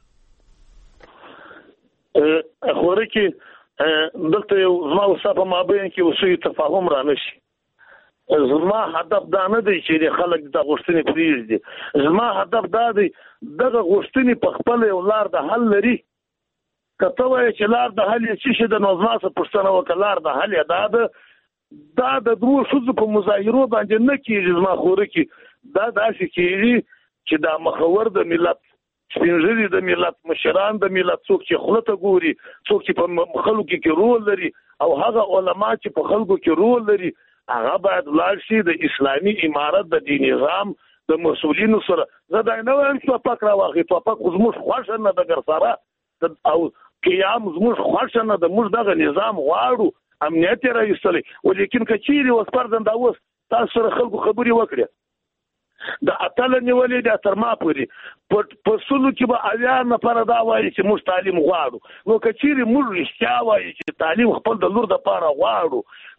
خوري کې دلته یو زما وسه مابین کې وسوي تفاهم را نشي زما هدف دا نه دی چې خلک د غوښتنې پریږدي زما هدف دا دی دغه غوښتنې په خپل یو لار د حل لري کته وای چې لار د حل چې د نظماسه پښتنه وکړار د حل دا د دوه شذ په مظاهرو باندې نه کیږي زما خوري کې دا داسې کیږي چې دا مخور د ملت سپینځري د ملت مشران د ملت څوک چې خلته ګوري څوک چې په خلکو کې رول لري او هغه علما چې په خلکو کې رول لري هغه باید لاړ شي د اسلامي امارت د دین نظام د مسؤلینو سره زه دا نه وایم چې پاک راوغی پاک زموږ خوښ نه د ګر سره او قیام زموږ خوښ نه د موږ دغه نظام غواړو امنیت راوستلې ولیکن کچيري وسپردن دا اوس تاسو سره خلکو خبري وکړي د اتل نیولې د ترما پوری په سلو کې به اویا نفر دا وایي چې موږ تعلیم غواړو نو کچيري موږ رښتیا وایي چې تعلیم خپل د لور د پاره غواړو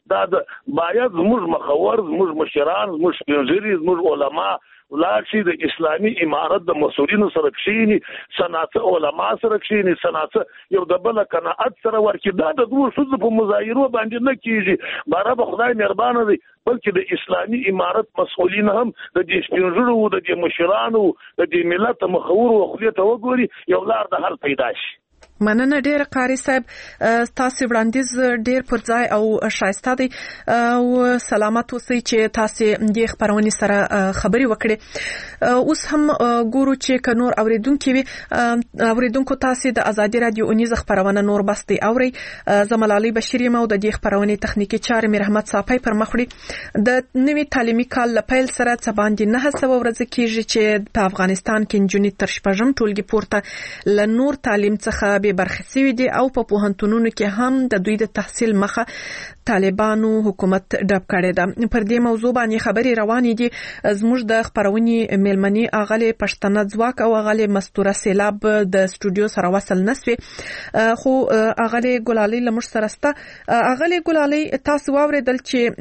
دا باید زموږ مخور زموږ مشران زموږ سپینږیري زموږ علما ولاړ شي د اسلامي امارت د مسؤلینو سره کښیني صنعت علما سره کښیني صنعت یو د بل قناعت سره ورکړي دا د دوه ښځو په مظاهرو باندې نه کیږي باره به خدای مهربانه دی بلکې د اسلامي امارت مسؤلین هم د دې سپینږیرو د دې مشرانو د دې ملت مخور او خپل ته وګوري یو لار د حل پیدا شي. مننه ډیر قاری صاحب تاسو وړاندیز ډیر پر ځای او شایسته دی او سلامت اوسئ چې تاسو د خبرونې سره خبري وکړي. اوس هم ګورو چې کنور اوریدونکو تاسو د ازادي رادیو اونیز خبرونه نور بستي اوري زملالي بشیر مو د دې خبرونې تخنیکی چارې مې رحمت صافی پر مخړي د نوي تعلیمي کال لپاره سره څه باندې 9 ورځې کېږي چې په افغانستان کې جنونی تر شپږم ټولګي پورته ل نور تعلیم څخه به برخه سوي دي او په پوهنتونونو کې هم د دوی د تحصیل مخه طالبانو حکومت ډب کړی ده. پر دې موضوع باندې خبري روانې دي زموږ د خبرونې میلمني اغلی پښتنه ځواک او اغلی مستوره سیلاب د استودیو سره وصل نسوي خو اغلی ګلالي لمر سرسته اغلی ګلالي تاسو واوریدل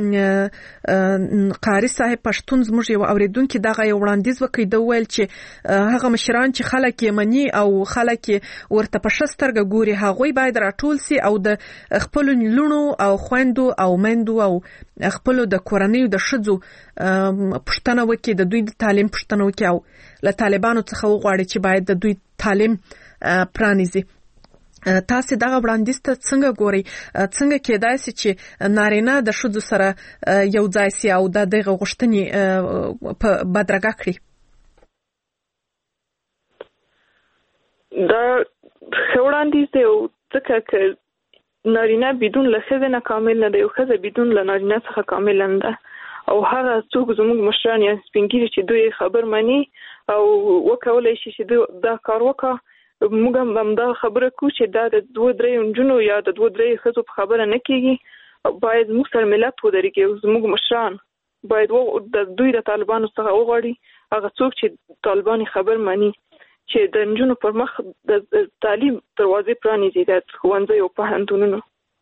چې قاری صاحب پښتون زموږ یو اوریدونکو دغه یو وړاندیز وکړي د ویل چې هغه مشران چې خلک یې مني او خلک ورته په شسترګه ګوري هغوی باید راټول سي او د خپل لونو او خويندو او مندو او خپل د کورنۍ د شذو پښتنه وکي د دوی د تعلیم پښتنه وکي او له طالبانو څخه وغواړي چې باید د دوی تعلیم پرانیزي. تاسو دغه وړاندیز ته څنګه ګوري څنګه کېدای شي چې نارینه د شذو سره یو ځای سي او دغه غوښتنې په بدرګه کړي؟ دا وړاندیز دی او ځکه چې نارینه بدون له ښځې نه کامل نه دی او ښځه بدون له نارینه څخه کامل نه ده او هغه څوک زموږ مشران یا سپینګیري چې دوی خبر مني او وکولای شي چې دوی دا کار وکړي موږ هم دا خبره کوو چې دا د 2-3 نجونو یا د 2-3 ښځو په خبره نه کېږي باید موږ سره ملت ودرېږي او زموږ مشران باید د دوی د طالبانو څخه وغواړي هغه څوک چې طالبان خبر مني چې د نجونو پر مخ د تعلیم دروازې پرانیزي د ښوونځیو او پوهنتونونو.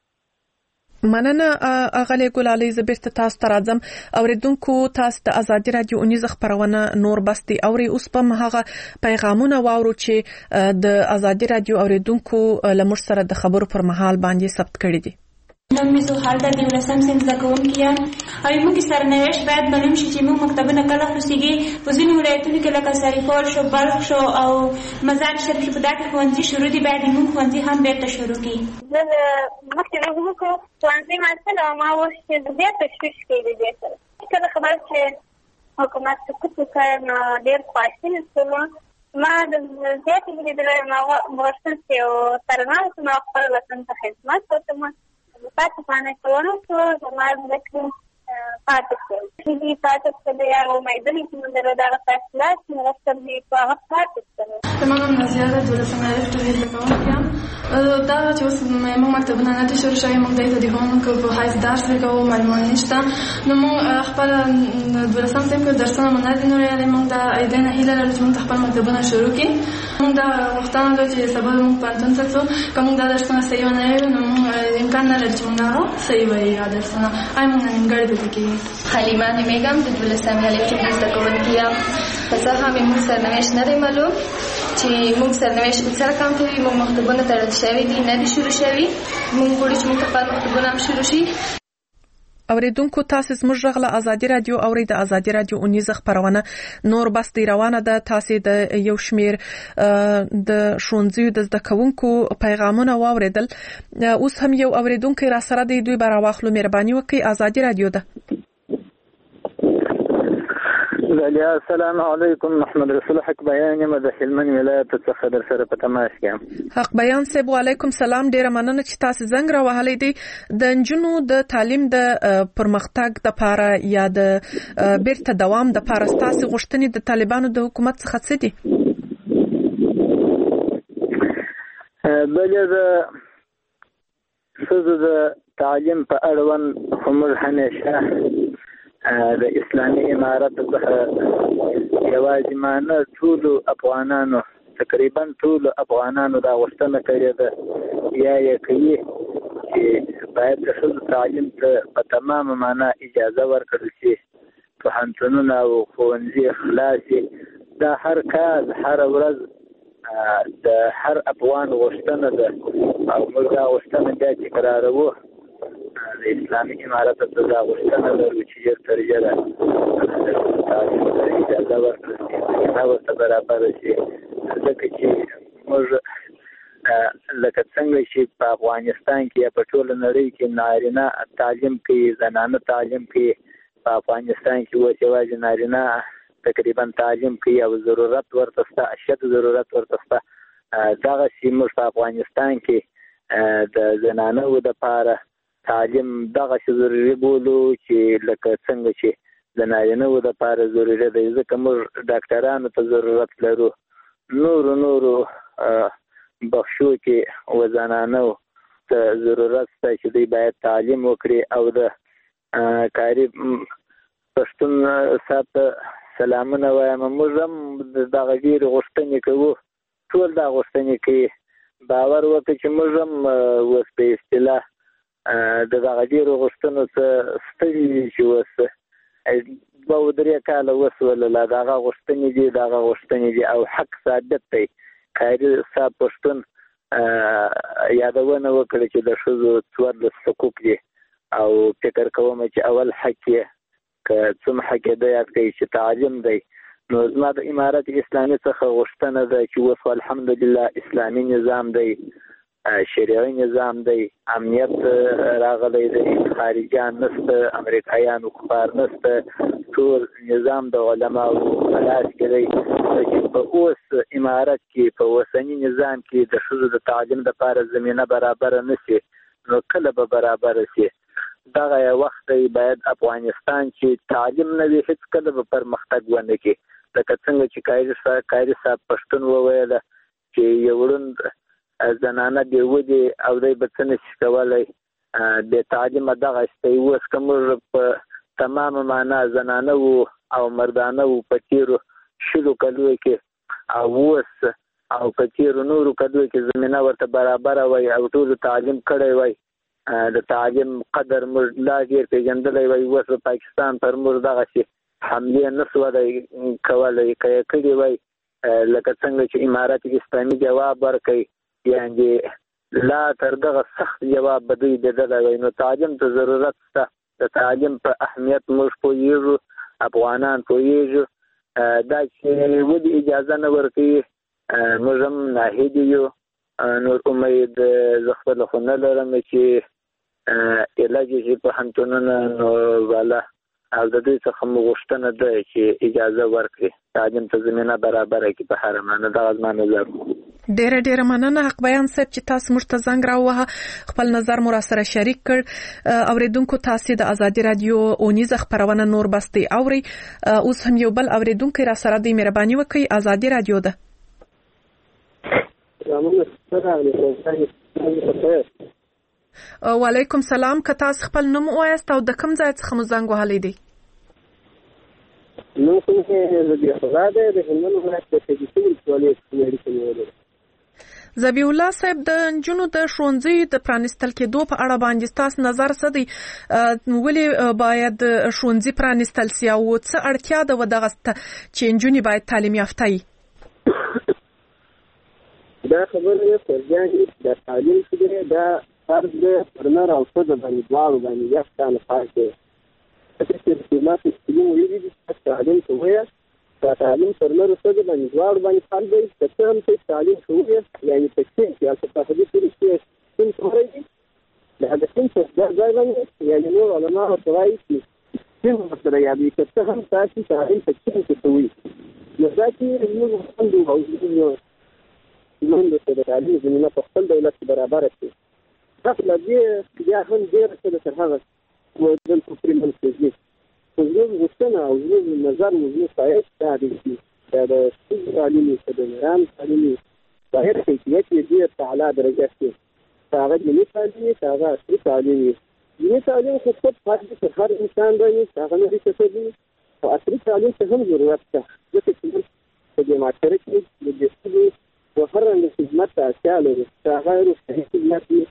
مننه اغلی ګلالي زبرته تاسو ته راځم اوریدونکو تاسو د ازادي رادیو اونیز خبرونه نور بستي اوري اوس په هغه پیغامونه واورو چې د ازادي رادیو اوریدونکو لمر سره د خبرو پر مهال باندې ثبت کړي دي. نوم مې زهال د 11م صنف زده کوونکې یم او زموږ سرنوشت باید معلوم شي چې موږ مکتبونه کله خوښېږي په ځینو ولایتونو کې لکه سرپال شو بلخ شو او مزار شریف شو په دا کې ښوونځي شروع دي باید موږ ښوونځي هم بیرته شروع کړي. زه مخکې نه وم ښوونځي ماستل او ما اوس چې بیا تشویش کوي دې سره کله خبر چې حکومت سقوط وکړ نو ډېر خواشینی شوم ما د زیاتې لیدلې ما غوښتل چې ترنال ما خپل وطن ته خدمت وکړم پاتې پانه کولو څو زموږ د پاتې کړي پاتې کړي او مېدلې چې موږ دغه فاصله چې راځي په هغه پاتې کړي. تمام نزیاده د سمارښت د کوم دا چې اوس موږ مکتبونه نه دي شروع شوي موږ د دې هونکو په حیث درس ورکوو معلومات نشته نو موږ خپل 12م صنف درسونه نه دي نورې موږ د ایدنه هیله لرو چې موږ خپل مکتبونه شروع کړو. موږ دا وختونه د چې سبا موږ پانتون څه کوم دا درسونه صحیح نه وي نو موږ امکان نه لري چې موږ صحیح وایي دا درسونه موږ نیمګړی کې حلیمه نمیگم د 12م الف زده کوونکې یم پس هم موږ سرنوشت نه دی معلوم چې موږ سرنوشت اکثره کم کوي موږ مکتبونه تړل شوي دي نه دي شروع شوي موږ غواړو چې موږ خپل مکتبونه هم شروع شي. اوریدونکو تاسو زموږ غږ له ازادي رادیو اوري د ازادي رادیو اونیز خبرونه نور بس دی روانه ده تاسو د یو شمیر د ښوونځیو د زده کوونکو پیغامونه واوریدل اوس هم یو اوریدونکو را سره دی دوی برا واخلو مهرباني وکړئ ازادي رادیو ده. السلام علیکم محمد رسول حق بیان یم د هلمند ولایت څخه در سره په تماس کې حق بیان صاحب وعلیکم سلام ډیره مننه چې تاسو زنګ را وهلې دي د نجونو د تعلیم د پرمختګ لپاره یا د بیرته دوام د لپاره تاسو غوښتنې د طالبانو د حکومت څخه څه دي؟ بلې د ښځو د تعلیم په اړوند موږ همیشه د اسلامي امارت څخه یوازې مانه ټول افغانانو تقریبا ټول افغانانو دا غوښتنه کړې ده یا یې کوي چې باید د ښځو تعلیم ته په تمامه معنا اجازه ورکړل شي. پوهنتونونه او ښوونځي خلاص شي. دا هر کال هره ورځ د هر افغان غوښتنه ده او موږ دا غوښتنه بیا تکراروو. د اسلامي امارت ته دا غوښتنه لرو چې ژر تر ژره د تعلیم ته اجازه ورکړل شي، زمینه ورته برابره شي، ځکه چې موږ لکه څنګه چې په افغانستان کې یا په ټوله نړۍ کې نارینه تعلیم کوي، زنانه تعلیم کوي، په افغانستان کې اوس یوازې نارینه تقریبا تعلیم کوي او ضرورت ورته شته، اشد ضرورت ورته شته. دغسې موږ په افغانستان کې د زنانو دپاره تعلیم دغسې ضروري بولو چې لکه څنګه چې د نارینهو دپاره ضروري دی، ځکه موږ ډاکټرانو ته ضرورت لرو، نورو بخشو کې و زنانو ته ضرورت شته چې دوی باید تعلیم وکړي. او د کاري پښتون صاحب ته سلامونه وایم. موږ هم دغه ډېرې غوښتنې کوو، ټول دا غوښتنې کوي. باور وکړه چې موږ هم اوس په اصطلاح د دغه ډېرو غوښتنو څخه ستړي دي چې اوس 2-3 کاله وسوله دغه غوښتنې دي او حق ثابت دی. کاري صاحب پښتون یادونه وکړه چې د ښځو 14 حقوق دي او فکر کوم چې اول حق یې که څوم حق یې دی یاد کوي چې تعلیم دی. نو زما د امارت اسلامي څخه غوښتنه ده چې اوس الحمدلله اسلامي نظام دی، شریعي نظام دی، امنیت راغلی دی، خارجیان نشته، امریکایان او کفار نشته، ټول نظام د علماو په لاس کې دی. چې په اوس امارت کې په اوسني نظام کې د ښځو د تعلیم لپاره زمینه برابره نه شي، نو کله به برابره شي؟ دغه یو وخت دی باید افغانستان چې تعلیم نه وي هېڅکله به پرمختګ ونه کړي. لکه څنګه چې کاري صاحب پښتون وویله چې یو ړوند زنانه بېودې او دی به څه نشي کولی، بې تعلیمه دغسې دی. اوس که موږ په تمامه معنا زنانه وو او مردانه وو په تېرو 20 کلو کې او اوس او په تېرو نورو کلو کې زمینه ورته برابره وای او ټولو تعلیم کړی وای، د تعلیم قدر موږ لا ډېر پېژندلی وای. اوس په پاکستان پر موږ دغسې حملې نه سولی کولی، که یې کړي وای لکه څنګه چې امارت اسلامي جواب ورکوي، یعنې لا تر دغه سخت جواب به دوی لیدلی وای. نو تعلیم ته ضرورت شته، د تعلیم په اهمیت موږ پوهېږو، افغانان پوهېږو. دا چې ولې اجازه نه ورکوي موږ هم ناهیلي یو. نور امید زه خپله خو نه لرم چې علاج شي پوهنتونونه، نو والا او د دوی څخه مو غوښتنه ده چې اجازه ورکړي، تعلیم ته زمینه برابره کړي په هره معنه. دغه زما نظر. ډېره مننه حق بیان صاحب چې تاسو موږ ته زنګ راووهه، خپل نظر مو راسره شریک کړ. اوریدونکو تاسو د ازادي رادیو اونیزه خبرونه نور بستي اوري. اوس هم یو بل اوریدونکو راسره د مهرباني وکړئ. ازادي رادیو ده. وعلیکم سلام. که تاسو خپل نوم ووایاست او د کوم ځای څخه مو زنګ وهلی دی؟ نو کوم چې زبیح الله ده د هلمند ولایت د تجسیم ولسوالۍ څخه نیولې. ذبیح الله صاحب، د نجونو د ښوونځي د پرانیستل کېدو په اړه باندې ستاسو نظر څه دی؟ ولې باید ښوونځي پرانیستل سي او څه اړتیا ده ودغه چې نجونې باید تعلیم یافته وي؟ دا خبره فرضیانې د تعلیم چې دا فرض ده پر نر او ښځه باندې دواړو باندې یو شان فرض دی. چې ما په تعلیم ویلي دي چې تعلیم کوي، دا تعلیم پر نر او ښځه باندې دواړو باندې فرض دی. چې هم چې تعلیم کوي یعنی په څه چې په دې کې چې څنګه کوي دا د څنګه ځای باندې یعنی نور علما او توای چې څنګه سره یادي چې هم تاسو تعلیم په څه کوي. نو دا چې موږ هم دوه نن د تعلیم زمینه په خپل دولت برابر شي. خپل دې بیا هم ډېر څه تر هغه ودل په پریمن کې زموږ غوښتنه او زموږ نظر زموږ سایه تعلیم دا د تعلیمي فدرال تعلیمي ظاهر کیفیت یې ډېر اعلی درجه کې هغه د تعلیمي هغه د تعلیمي دې تعلیم خو په پاتې چې هر انسان باندې هغه نه څه او اصلي تعلیم څه هم ضرورت ده. ځکه چې د معاشره کې د دې او هر رنګ خدمت ته اړتیا لري. هغه روغتیايي خدمات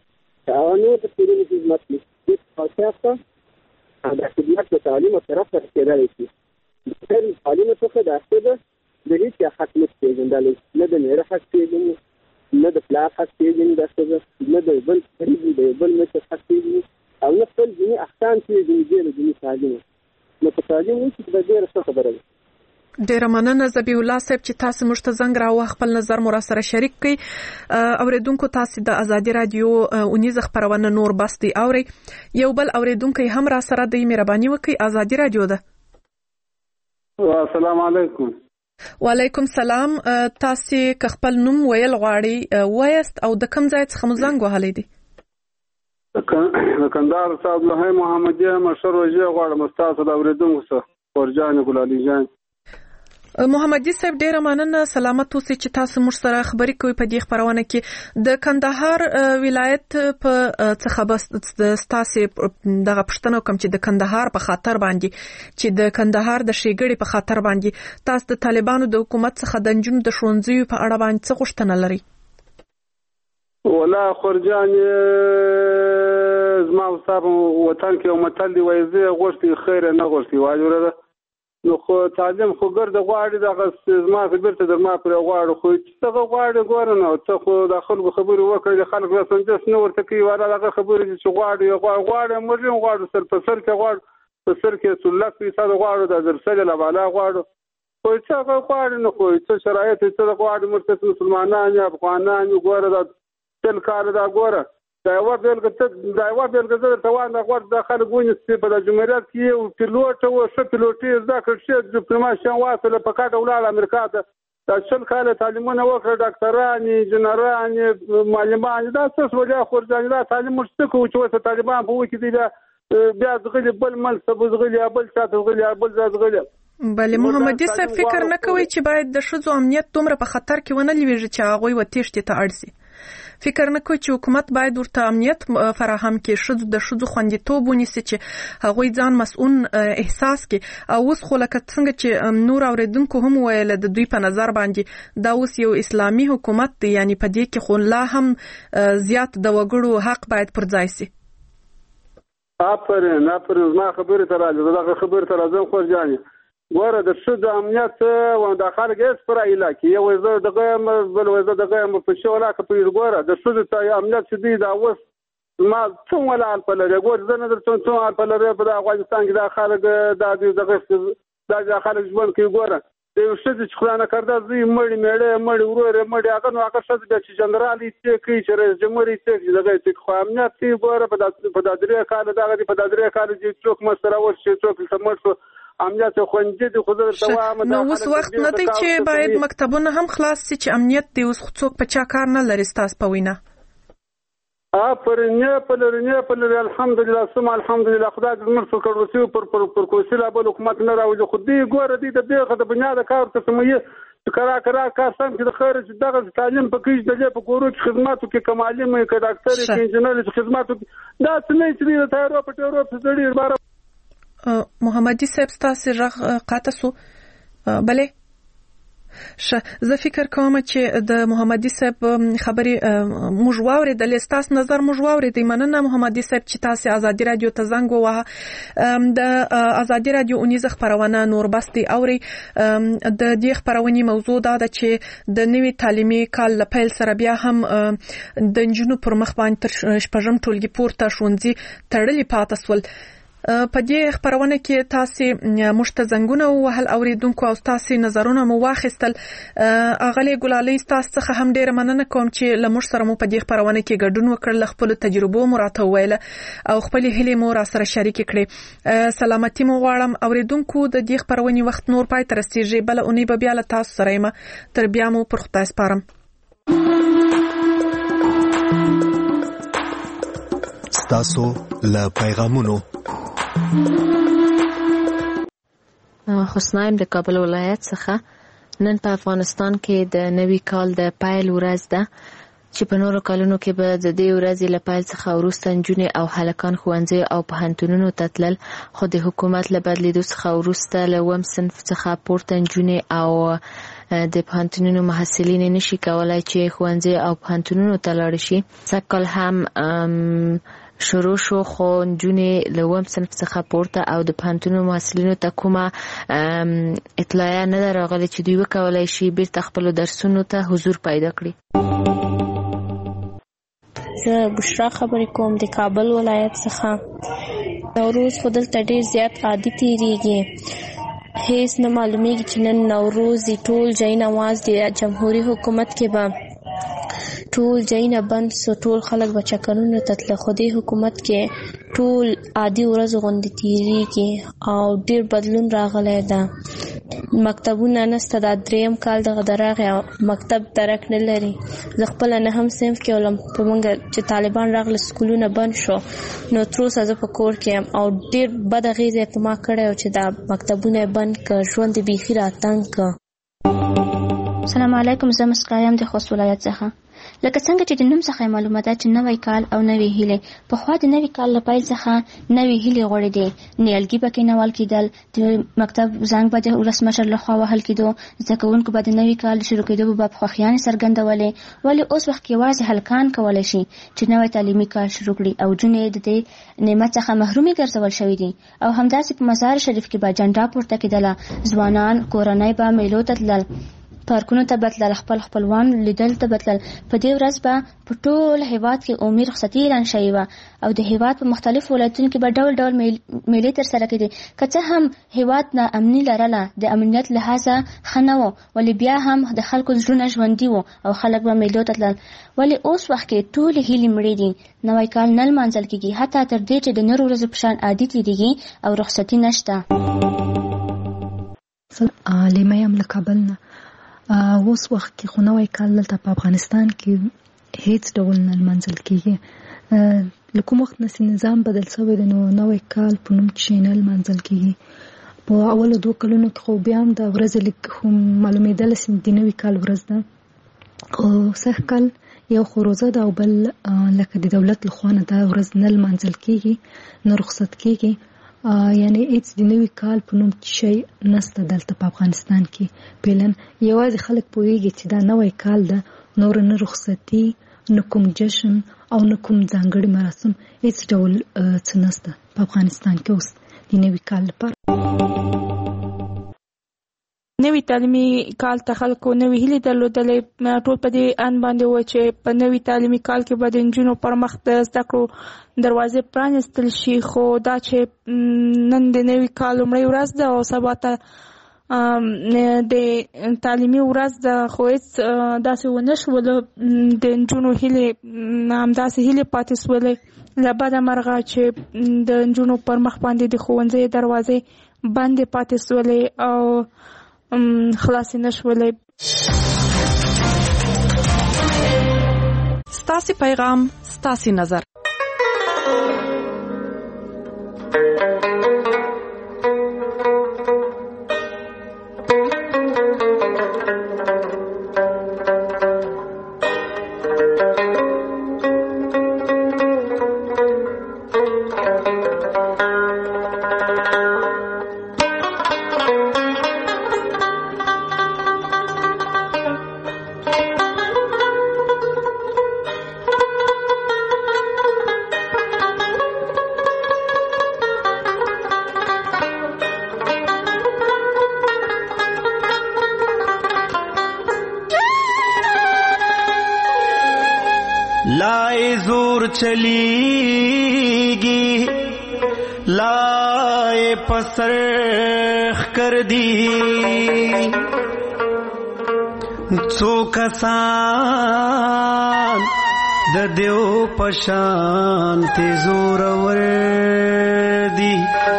هغه نور د ټولنې خدمت کوي تاسو د خدمت د تعلیم طرف ته کېدای شي د تعلیم څخه د اصله د هیڅ حق نه پیژندل نه د میره حق پیژني نه د پلا حق پیژني د اصله نه د بل فریضه د بل مشه حق پیژني او نه خپل دیني احکام پیژني د دیني تعلیم نو په تعلیم کې د ډېر څه خبره ده. ډیره مننه ذبیح الله صاحب چې تاسو موږ ته زنګ راو خپل نظر مو را سره شریک کړئ. اوریدونکو تاسو د ازادي رادیو اونیز خبرونه نور بستي اوري یو بل اوریدونکو هم را سره د مهرباني وکړئ. ازادي رادیو ده. السلام علیکم. وعلیکم سلام. تاسو خپل نوم ویل غواړئ وایست او د کوم ځای څخه مو زنګ وهلی دی؟ د کندهار صاحب له محمدیه مشر وجه غواړم تاسو د اوریدونکو سره ورجان ګلالي جان. محمدي صاحب ډیره مننه. سلامت اوسئ چې تاسو موږ سره خبرې کوئ په دې خبرونه کې. د کندهار ولایت په څخه بس تاسو دغه پښتنو کوم چې د کندهار په خاطر باندې چې د کندهار د شیګړې په خاطر باندې تاسو د طالبانو د حکومت څخه د نجونو د ښوونځیو په اړه باندې څه غوښتنه لرئ؟ ولا خرجان زما صاحب وطن کې متل دی وایي زه غوښتي خیر نه غوښتي واجوره نو خو تعلیم خو ګرد غواړي دغه زما خبرته در ما پر غواړي خو څه غواړي ګور نه ته خو د خلکو خبرو وکړي خلک راسن جس نو ورته کوي ولا دغه خبرې چې غواړي مریم غواړي سر په سر کې غواړي په سر کې څلک پیسې غواړي د درسل لا بالا غواړي خو څه غواړي نو خو څه شرایط څه غواړي مرته مسلمانان یا افغانان ګوره د تل کار دا ګوره دا یو بیلګه زه درته وایم دا غواړم دا خلک ونیسي په د جمهوریت کې یو پیلوټ و ښه پیلوټي زده کړ ښه ډیپلوماسیان واصله په کاټه ولاړ امریکا ته دا 20 کاله تعلیمونه وکړه ډاکټران انجنیران معلمان دا څه وجه خورځان دا تعلیم مرسته کوي چې وسه طالبان په وکی دي بیا ځغلي بل منصب ځغلي بل چاته ځغلي بل ځغلي. بله محمدي صاحب فکر نه کوي چې باید د ښځو امنیت دومره په خطر کې ونه لویږي چې هغوی وتښتي ته اړ شي؟ فکر نه کوي چې حکومت باید ورته امنیت فراهم کړي د ښځو خوندیتوب ونیسي چې هغوی ځان مسؤل احساس کړي او اوس خو لکه څنګه چې نور اوریدونکو هم ویل د دوی په نظر باندې دا اوس یو اسلامي حکومت دی یعنی په دې کې خو لا هم زیات د وګړو حق باید پر ځای شي. آفرین زما خبرې ته راځي دغه خبرې ته راځم خورجاني ګوره د ښځو امنیت و د خلک هېڅ پر علاقې یو زه دغه بل زه دغه په شو علاقه په ګوره د ښځو ته امنیت چې دی دا اوس ما څومره حال په لري ګوره زه نه درته څومره حال په لري په افغانستان کې دا خلک دا خلک ژوند کوي ګوره د یو ښځې چې خدای نه کرده زوی مړي میړه مړي ورور مړي هغه نو هغه ښځه بیا چې جنرال یې څه کوي چې رئیس جمهور یې څه کوي دغه چې خو امنیت یې ګوره په دا درې کاله دغه په دا درې کاله چې څوک مسره ورشي څوک سمړ شو امنیت خوندې د خو درته وایم نو اوس وخت نه دی چې باید مکتبونه هم خلاص شي چې امنیت دی اوس څوک په چا کار نه لري ستاسو په وینا؟ آفرین په لري الحمدلله ثم الحمدلله خدای دې موږ څو کړو پر کوسیلا بل حکومت نه راوځي خو دې ګوره دې د دغه د بنیاد کار ته سمې کرا کار سم چې د خیر چې دغه تعلیم په کې د په کورو خدماتو کې کمالي مې کې ډاکټر کې انجنیر کې خدماتو دا څه نه چې د تایرو په ټیرو په ځړي بار محمدي صاحب ستاسو رغ قاطع سو بله زه فکر کوم چې د محمدي صاحب خبرې موږ واورېدلې ستاسو نظر موږ واورېدې مننه محمدي صاحب چې تاسو ازادي رادیو ته زنګ ووهه د ازادي رادیو اونیز خبرونه نور بستي اوري د دې خبرونې موضوع دا ده چې د نوي تعلیمي کال له پیل سره بیا هم د نجونو پر مخ باندې تر شپږم ټولګي پورته ښوونځي تړلي پاتې سول. په دې خبرونه کې تاسو مشته زنګونه وهل اوریدونکو او تاسو نظرونه مو واخیستل. اغلی ګلالي تاسو څخه هم ډیره مننه کوم چې لمر سره مو په دې خبرونه کې ګډون وکړل خپل تجربه مو راته ویله او خپل هلي مو را سره شریک کړي. سلامتی مو غواړم اوریدونکو د دې خبرونه وخت نور پای تر رسیږي بل اونۍ به بیا له تاسو سره یم تر بیا مو پر خدای سپارم. تاسو له پیغامونو حسنایم د کابل ولایت څخه نن په افغانستان کې د نوي کال د پیل ورځ ده چې په نورو کلونو کې به د دې ورځې له پیل څخه وروسته نجونې او هلکان ښوونځي او پوهنتونونو ته تلل خو د حکومت له بدلیدو څخه وروسته له اووم صنف څخه پورته نجونې او د پوهنتونونو محصلین نشي کولای چې ښوونځي او پوهنتونونو ته لاړ شي. سږکال هم شروع شو خو نجونې له اووم صنف څخه پورته او د پوهنتونونو محصلینو ته کومه اطلاع نه ده راغلې چې دوی وکولای شي بیرته خپلو درسونو ته حضور پیدا کړي. زه بشرا خبرې کوم د کابل ولایت څخه. نوروز خو دلته ډېر زیات عادي تېرېږي، هیڅ نه معلومیږي چې نن نوروز دی. ټول ځایونه نواز دی، جمهوریت حکومت کې به ټول ځایونه بند سو، ټول خلک به چکرونو ته تله، خو دې حکومت کې ټول عادي ورځ غوندې تېرېږي او ډېر بدلون راغلی ده. مکتبونه نسته، دا 3م کال دغه درغی او مکتب درک نه لري. زه خپله 9م صنف کې ولم، په موږ چې طالبان راغله سکولونه بند شو، نو تر اوسه زه په کور کې یم او ډېر بد اغېزه یې په ما کړی و چې دا مکتبونه یې بند کړه، ژوند یې بیخي راتنګ کړه. السلام علیکم، زه مسکا یم د خوست ولایت څخه. لکه څنګه چې د نوم څخه معلومه ده چې نوی کال او نوې هیلې، پخوا د نوي کال له پیل څخه نوې هیلې غوړېدې، نیالګي به کېنول کېدل، د مکتب زنګ به د ولسمشر لخوا وهل کېدو، زده کوونکو به د نوي کال شروع کېدو به خوښیانې څرګندولې. ولې اوس وخت کې یوازې هلکان کولی شي چې نوی تعلیمي کال شروع کړي او جونې د دې نعمت څخه محرومې ګرځول شوي دي. او همداسې په مزار شریف کې به جنډا پورته کېدله، ځوانان کورنۍ به میلو ته تلل، پارکونو ته بتلل، خپلوان لیدل ته بتلل. په دې ورځ به په ټول هیواد کې عمومي رخصتي اعلان شوې وه او د هیواد په مختلفو ولایتونو کې به ډول ډول میلې ترسره کېدې. که څه هم هیواد ناامني لرله، د امنیت لحاظه ښه نه و، ولې بیا هم د خلکو زړونه ژوندي وو او خلک به میلو ته تلل. ولې اوس وخت کې ټولې هیلې مړې دي، نوی کال نه لمانځل کېږي، حتی تر دې چې د نورو ورځو په شان عادي تېرېږي او رخصتي نشته. لیمه یم له کابل نه. اوس وخت کې خو نوی کال دلته په افغانستان کې هیڅ ډول نه لمانځل کېږي. له کوم وخت نه نظام بدل شوی دی نو نوی کال په نوم کې نه لمانځل کېږي. په اولو 2 کلونو کې خو بیا هم د ورځې لږ خو معلومېدله چې د نوي کال ورځ ده، خو سږ کال یو خو روزه ده او بل لکه د دولت لخوا نه دا ورځ نه لمانځل کېږي، نه رخصت کېږي. یعنی هیڅ د نوي کال په نوم شی نسته دلته په افغانستان کې. فعلا یوازې خلک پوهېږي چې دا نوی کال ده، نور نه رخصتي، نه کوم جشن او نه کوم ځانګړي مراسم، هیڅ ډول څه نسته په افغانستان کې اوس د نوي کال لپاره. نوی تعلیمي کال ته خلکو نوې هیلې درلودلې. ټول په دې ان باندې و چې په نوي تعلیمي کال کې به د نجونو پر مخ د زده کړو دروازې پرانیستل شي، خو دا چې نن د نوي کال لومړۍ ورځ ده او سبا ته د تعلیمي ورځ ده، خو هېڅ داسې ونه شول. د نجونو هیلې همداسې هیلې پاتې سولې له بده مرغه چې د نجونو پر مخ باندې د ښوونځي دروازې بندې پاتې سولې او خلاصې نشولې. ستاسې پیغام، ستاسې نظر. لائے زور چلیگی لائے پسرخ کر دی څو کسان د دیو پشان ته زور ور دی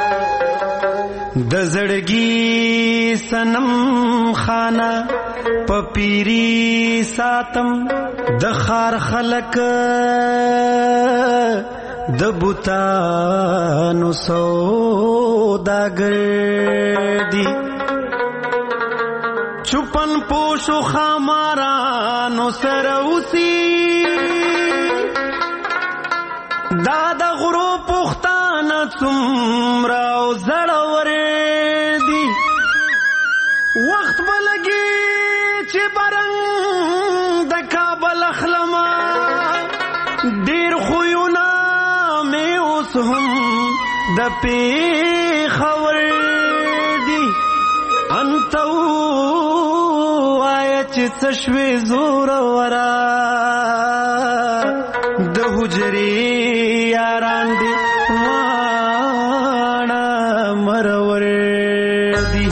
د زړګي سنم خانه پپیری ساتم د خار خلق د بوتانو سوداګر دی چپن پوشو خامارانو سروسی دا د غرو پختانه څومره زړور دی وخت بلګي اوس هم د پیښور دی انت وای چې څه شوي زور ورا د حجرې یاران دی وانا مرور دی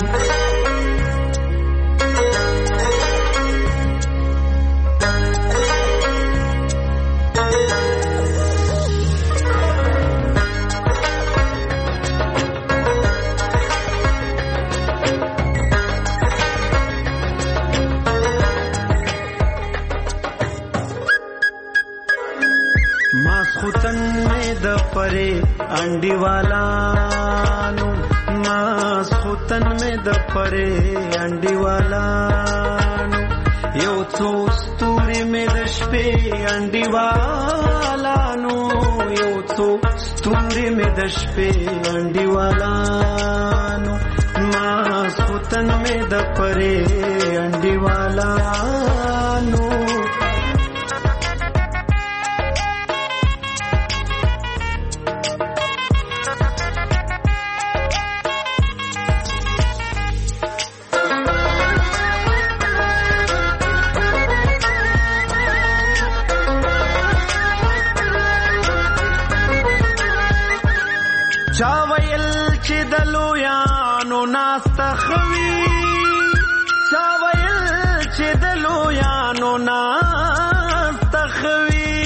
ماسخوتن میں د پرے انڈی والانو ماسخوتن میں د پرے انڈی والانو یو څو ستوري میں د شپې انڈی والانو یو څو ستوري میں د شپې انڈی والانو ماسخوتن میں د پرے انڈی والانو چاویل چې د لویانو ناستخوي چاویل چې د لویانو ناستخوي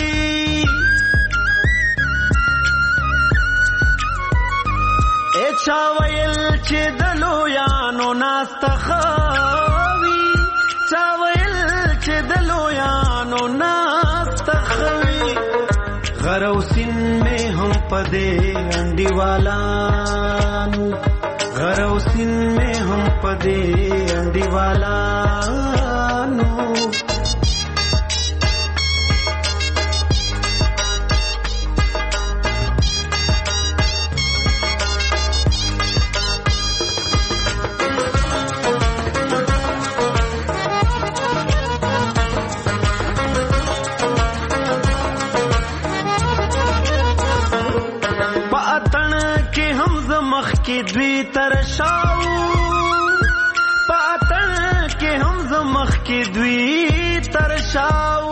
چاویل چې د لویانو ناستخوي چاویل چې د لویانو ناستخوي غروسین میں ہم پدے انڈی والانو غروسین میں ہم پدے انڈی والانو کی دوی ترشاو پاتن کې هم زمخ کی دوی ترشاو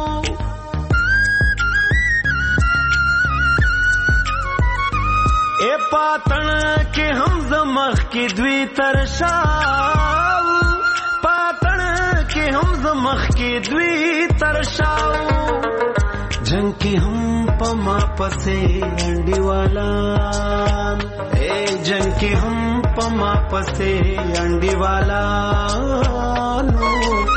اے پاتن کې هم زمخ کی دوی ترشاو پاتن کې هم زمخ کی دوی ترشاو جنگ کی هم پما پسے انڈی والان جنگ کی ہم پما پسے انڈی والانو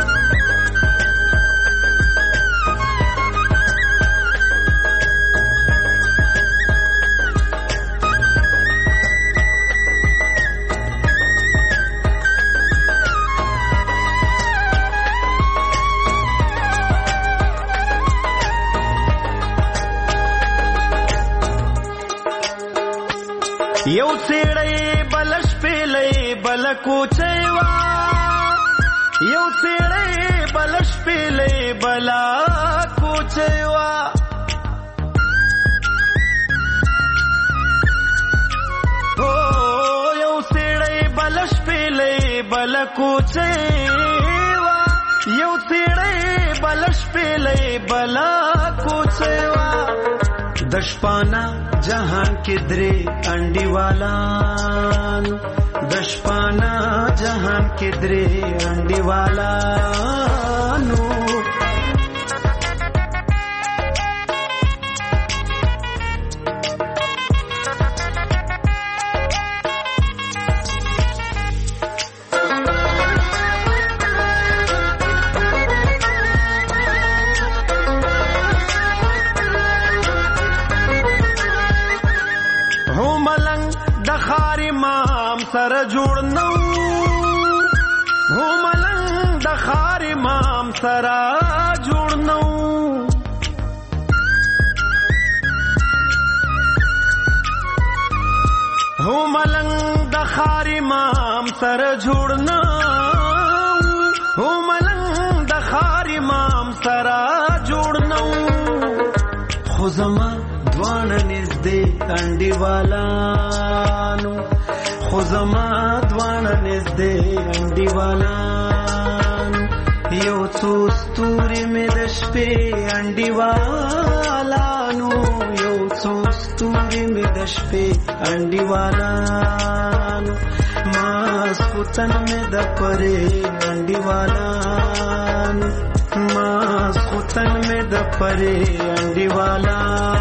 یو سیړی بلش پیلې بل کوچېوا یو سیړی بلش پیلې بل کوچېوا او یو سیړی بلش پیلې بل کوچېوا یو سیړی بلش پیلې بل کوچېوا دشپانا جہان کے درے انڈی والان دشپانا جہان کے درے انڈی والانو سر جوړ نو هو ملنګ د خار امام سره جوړ نو هو ملنګ د خار امام سره جوړ نو هو ملنګ د خار امام سره جوړ نو خو زما دوانه نږدې انډیوالانو خو زما دوانه نږدې انډیوالانو یو څو ستوري مې د شپې انډیوالانو یو څو ستوري مې د شپې انډیوالانو ماسخوتن مې د پرې انډیوالانو ماسخوتن مې د پرې انډیوالانو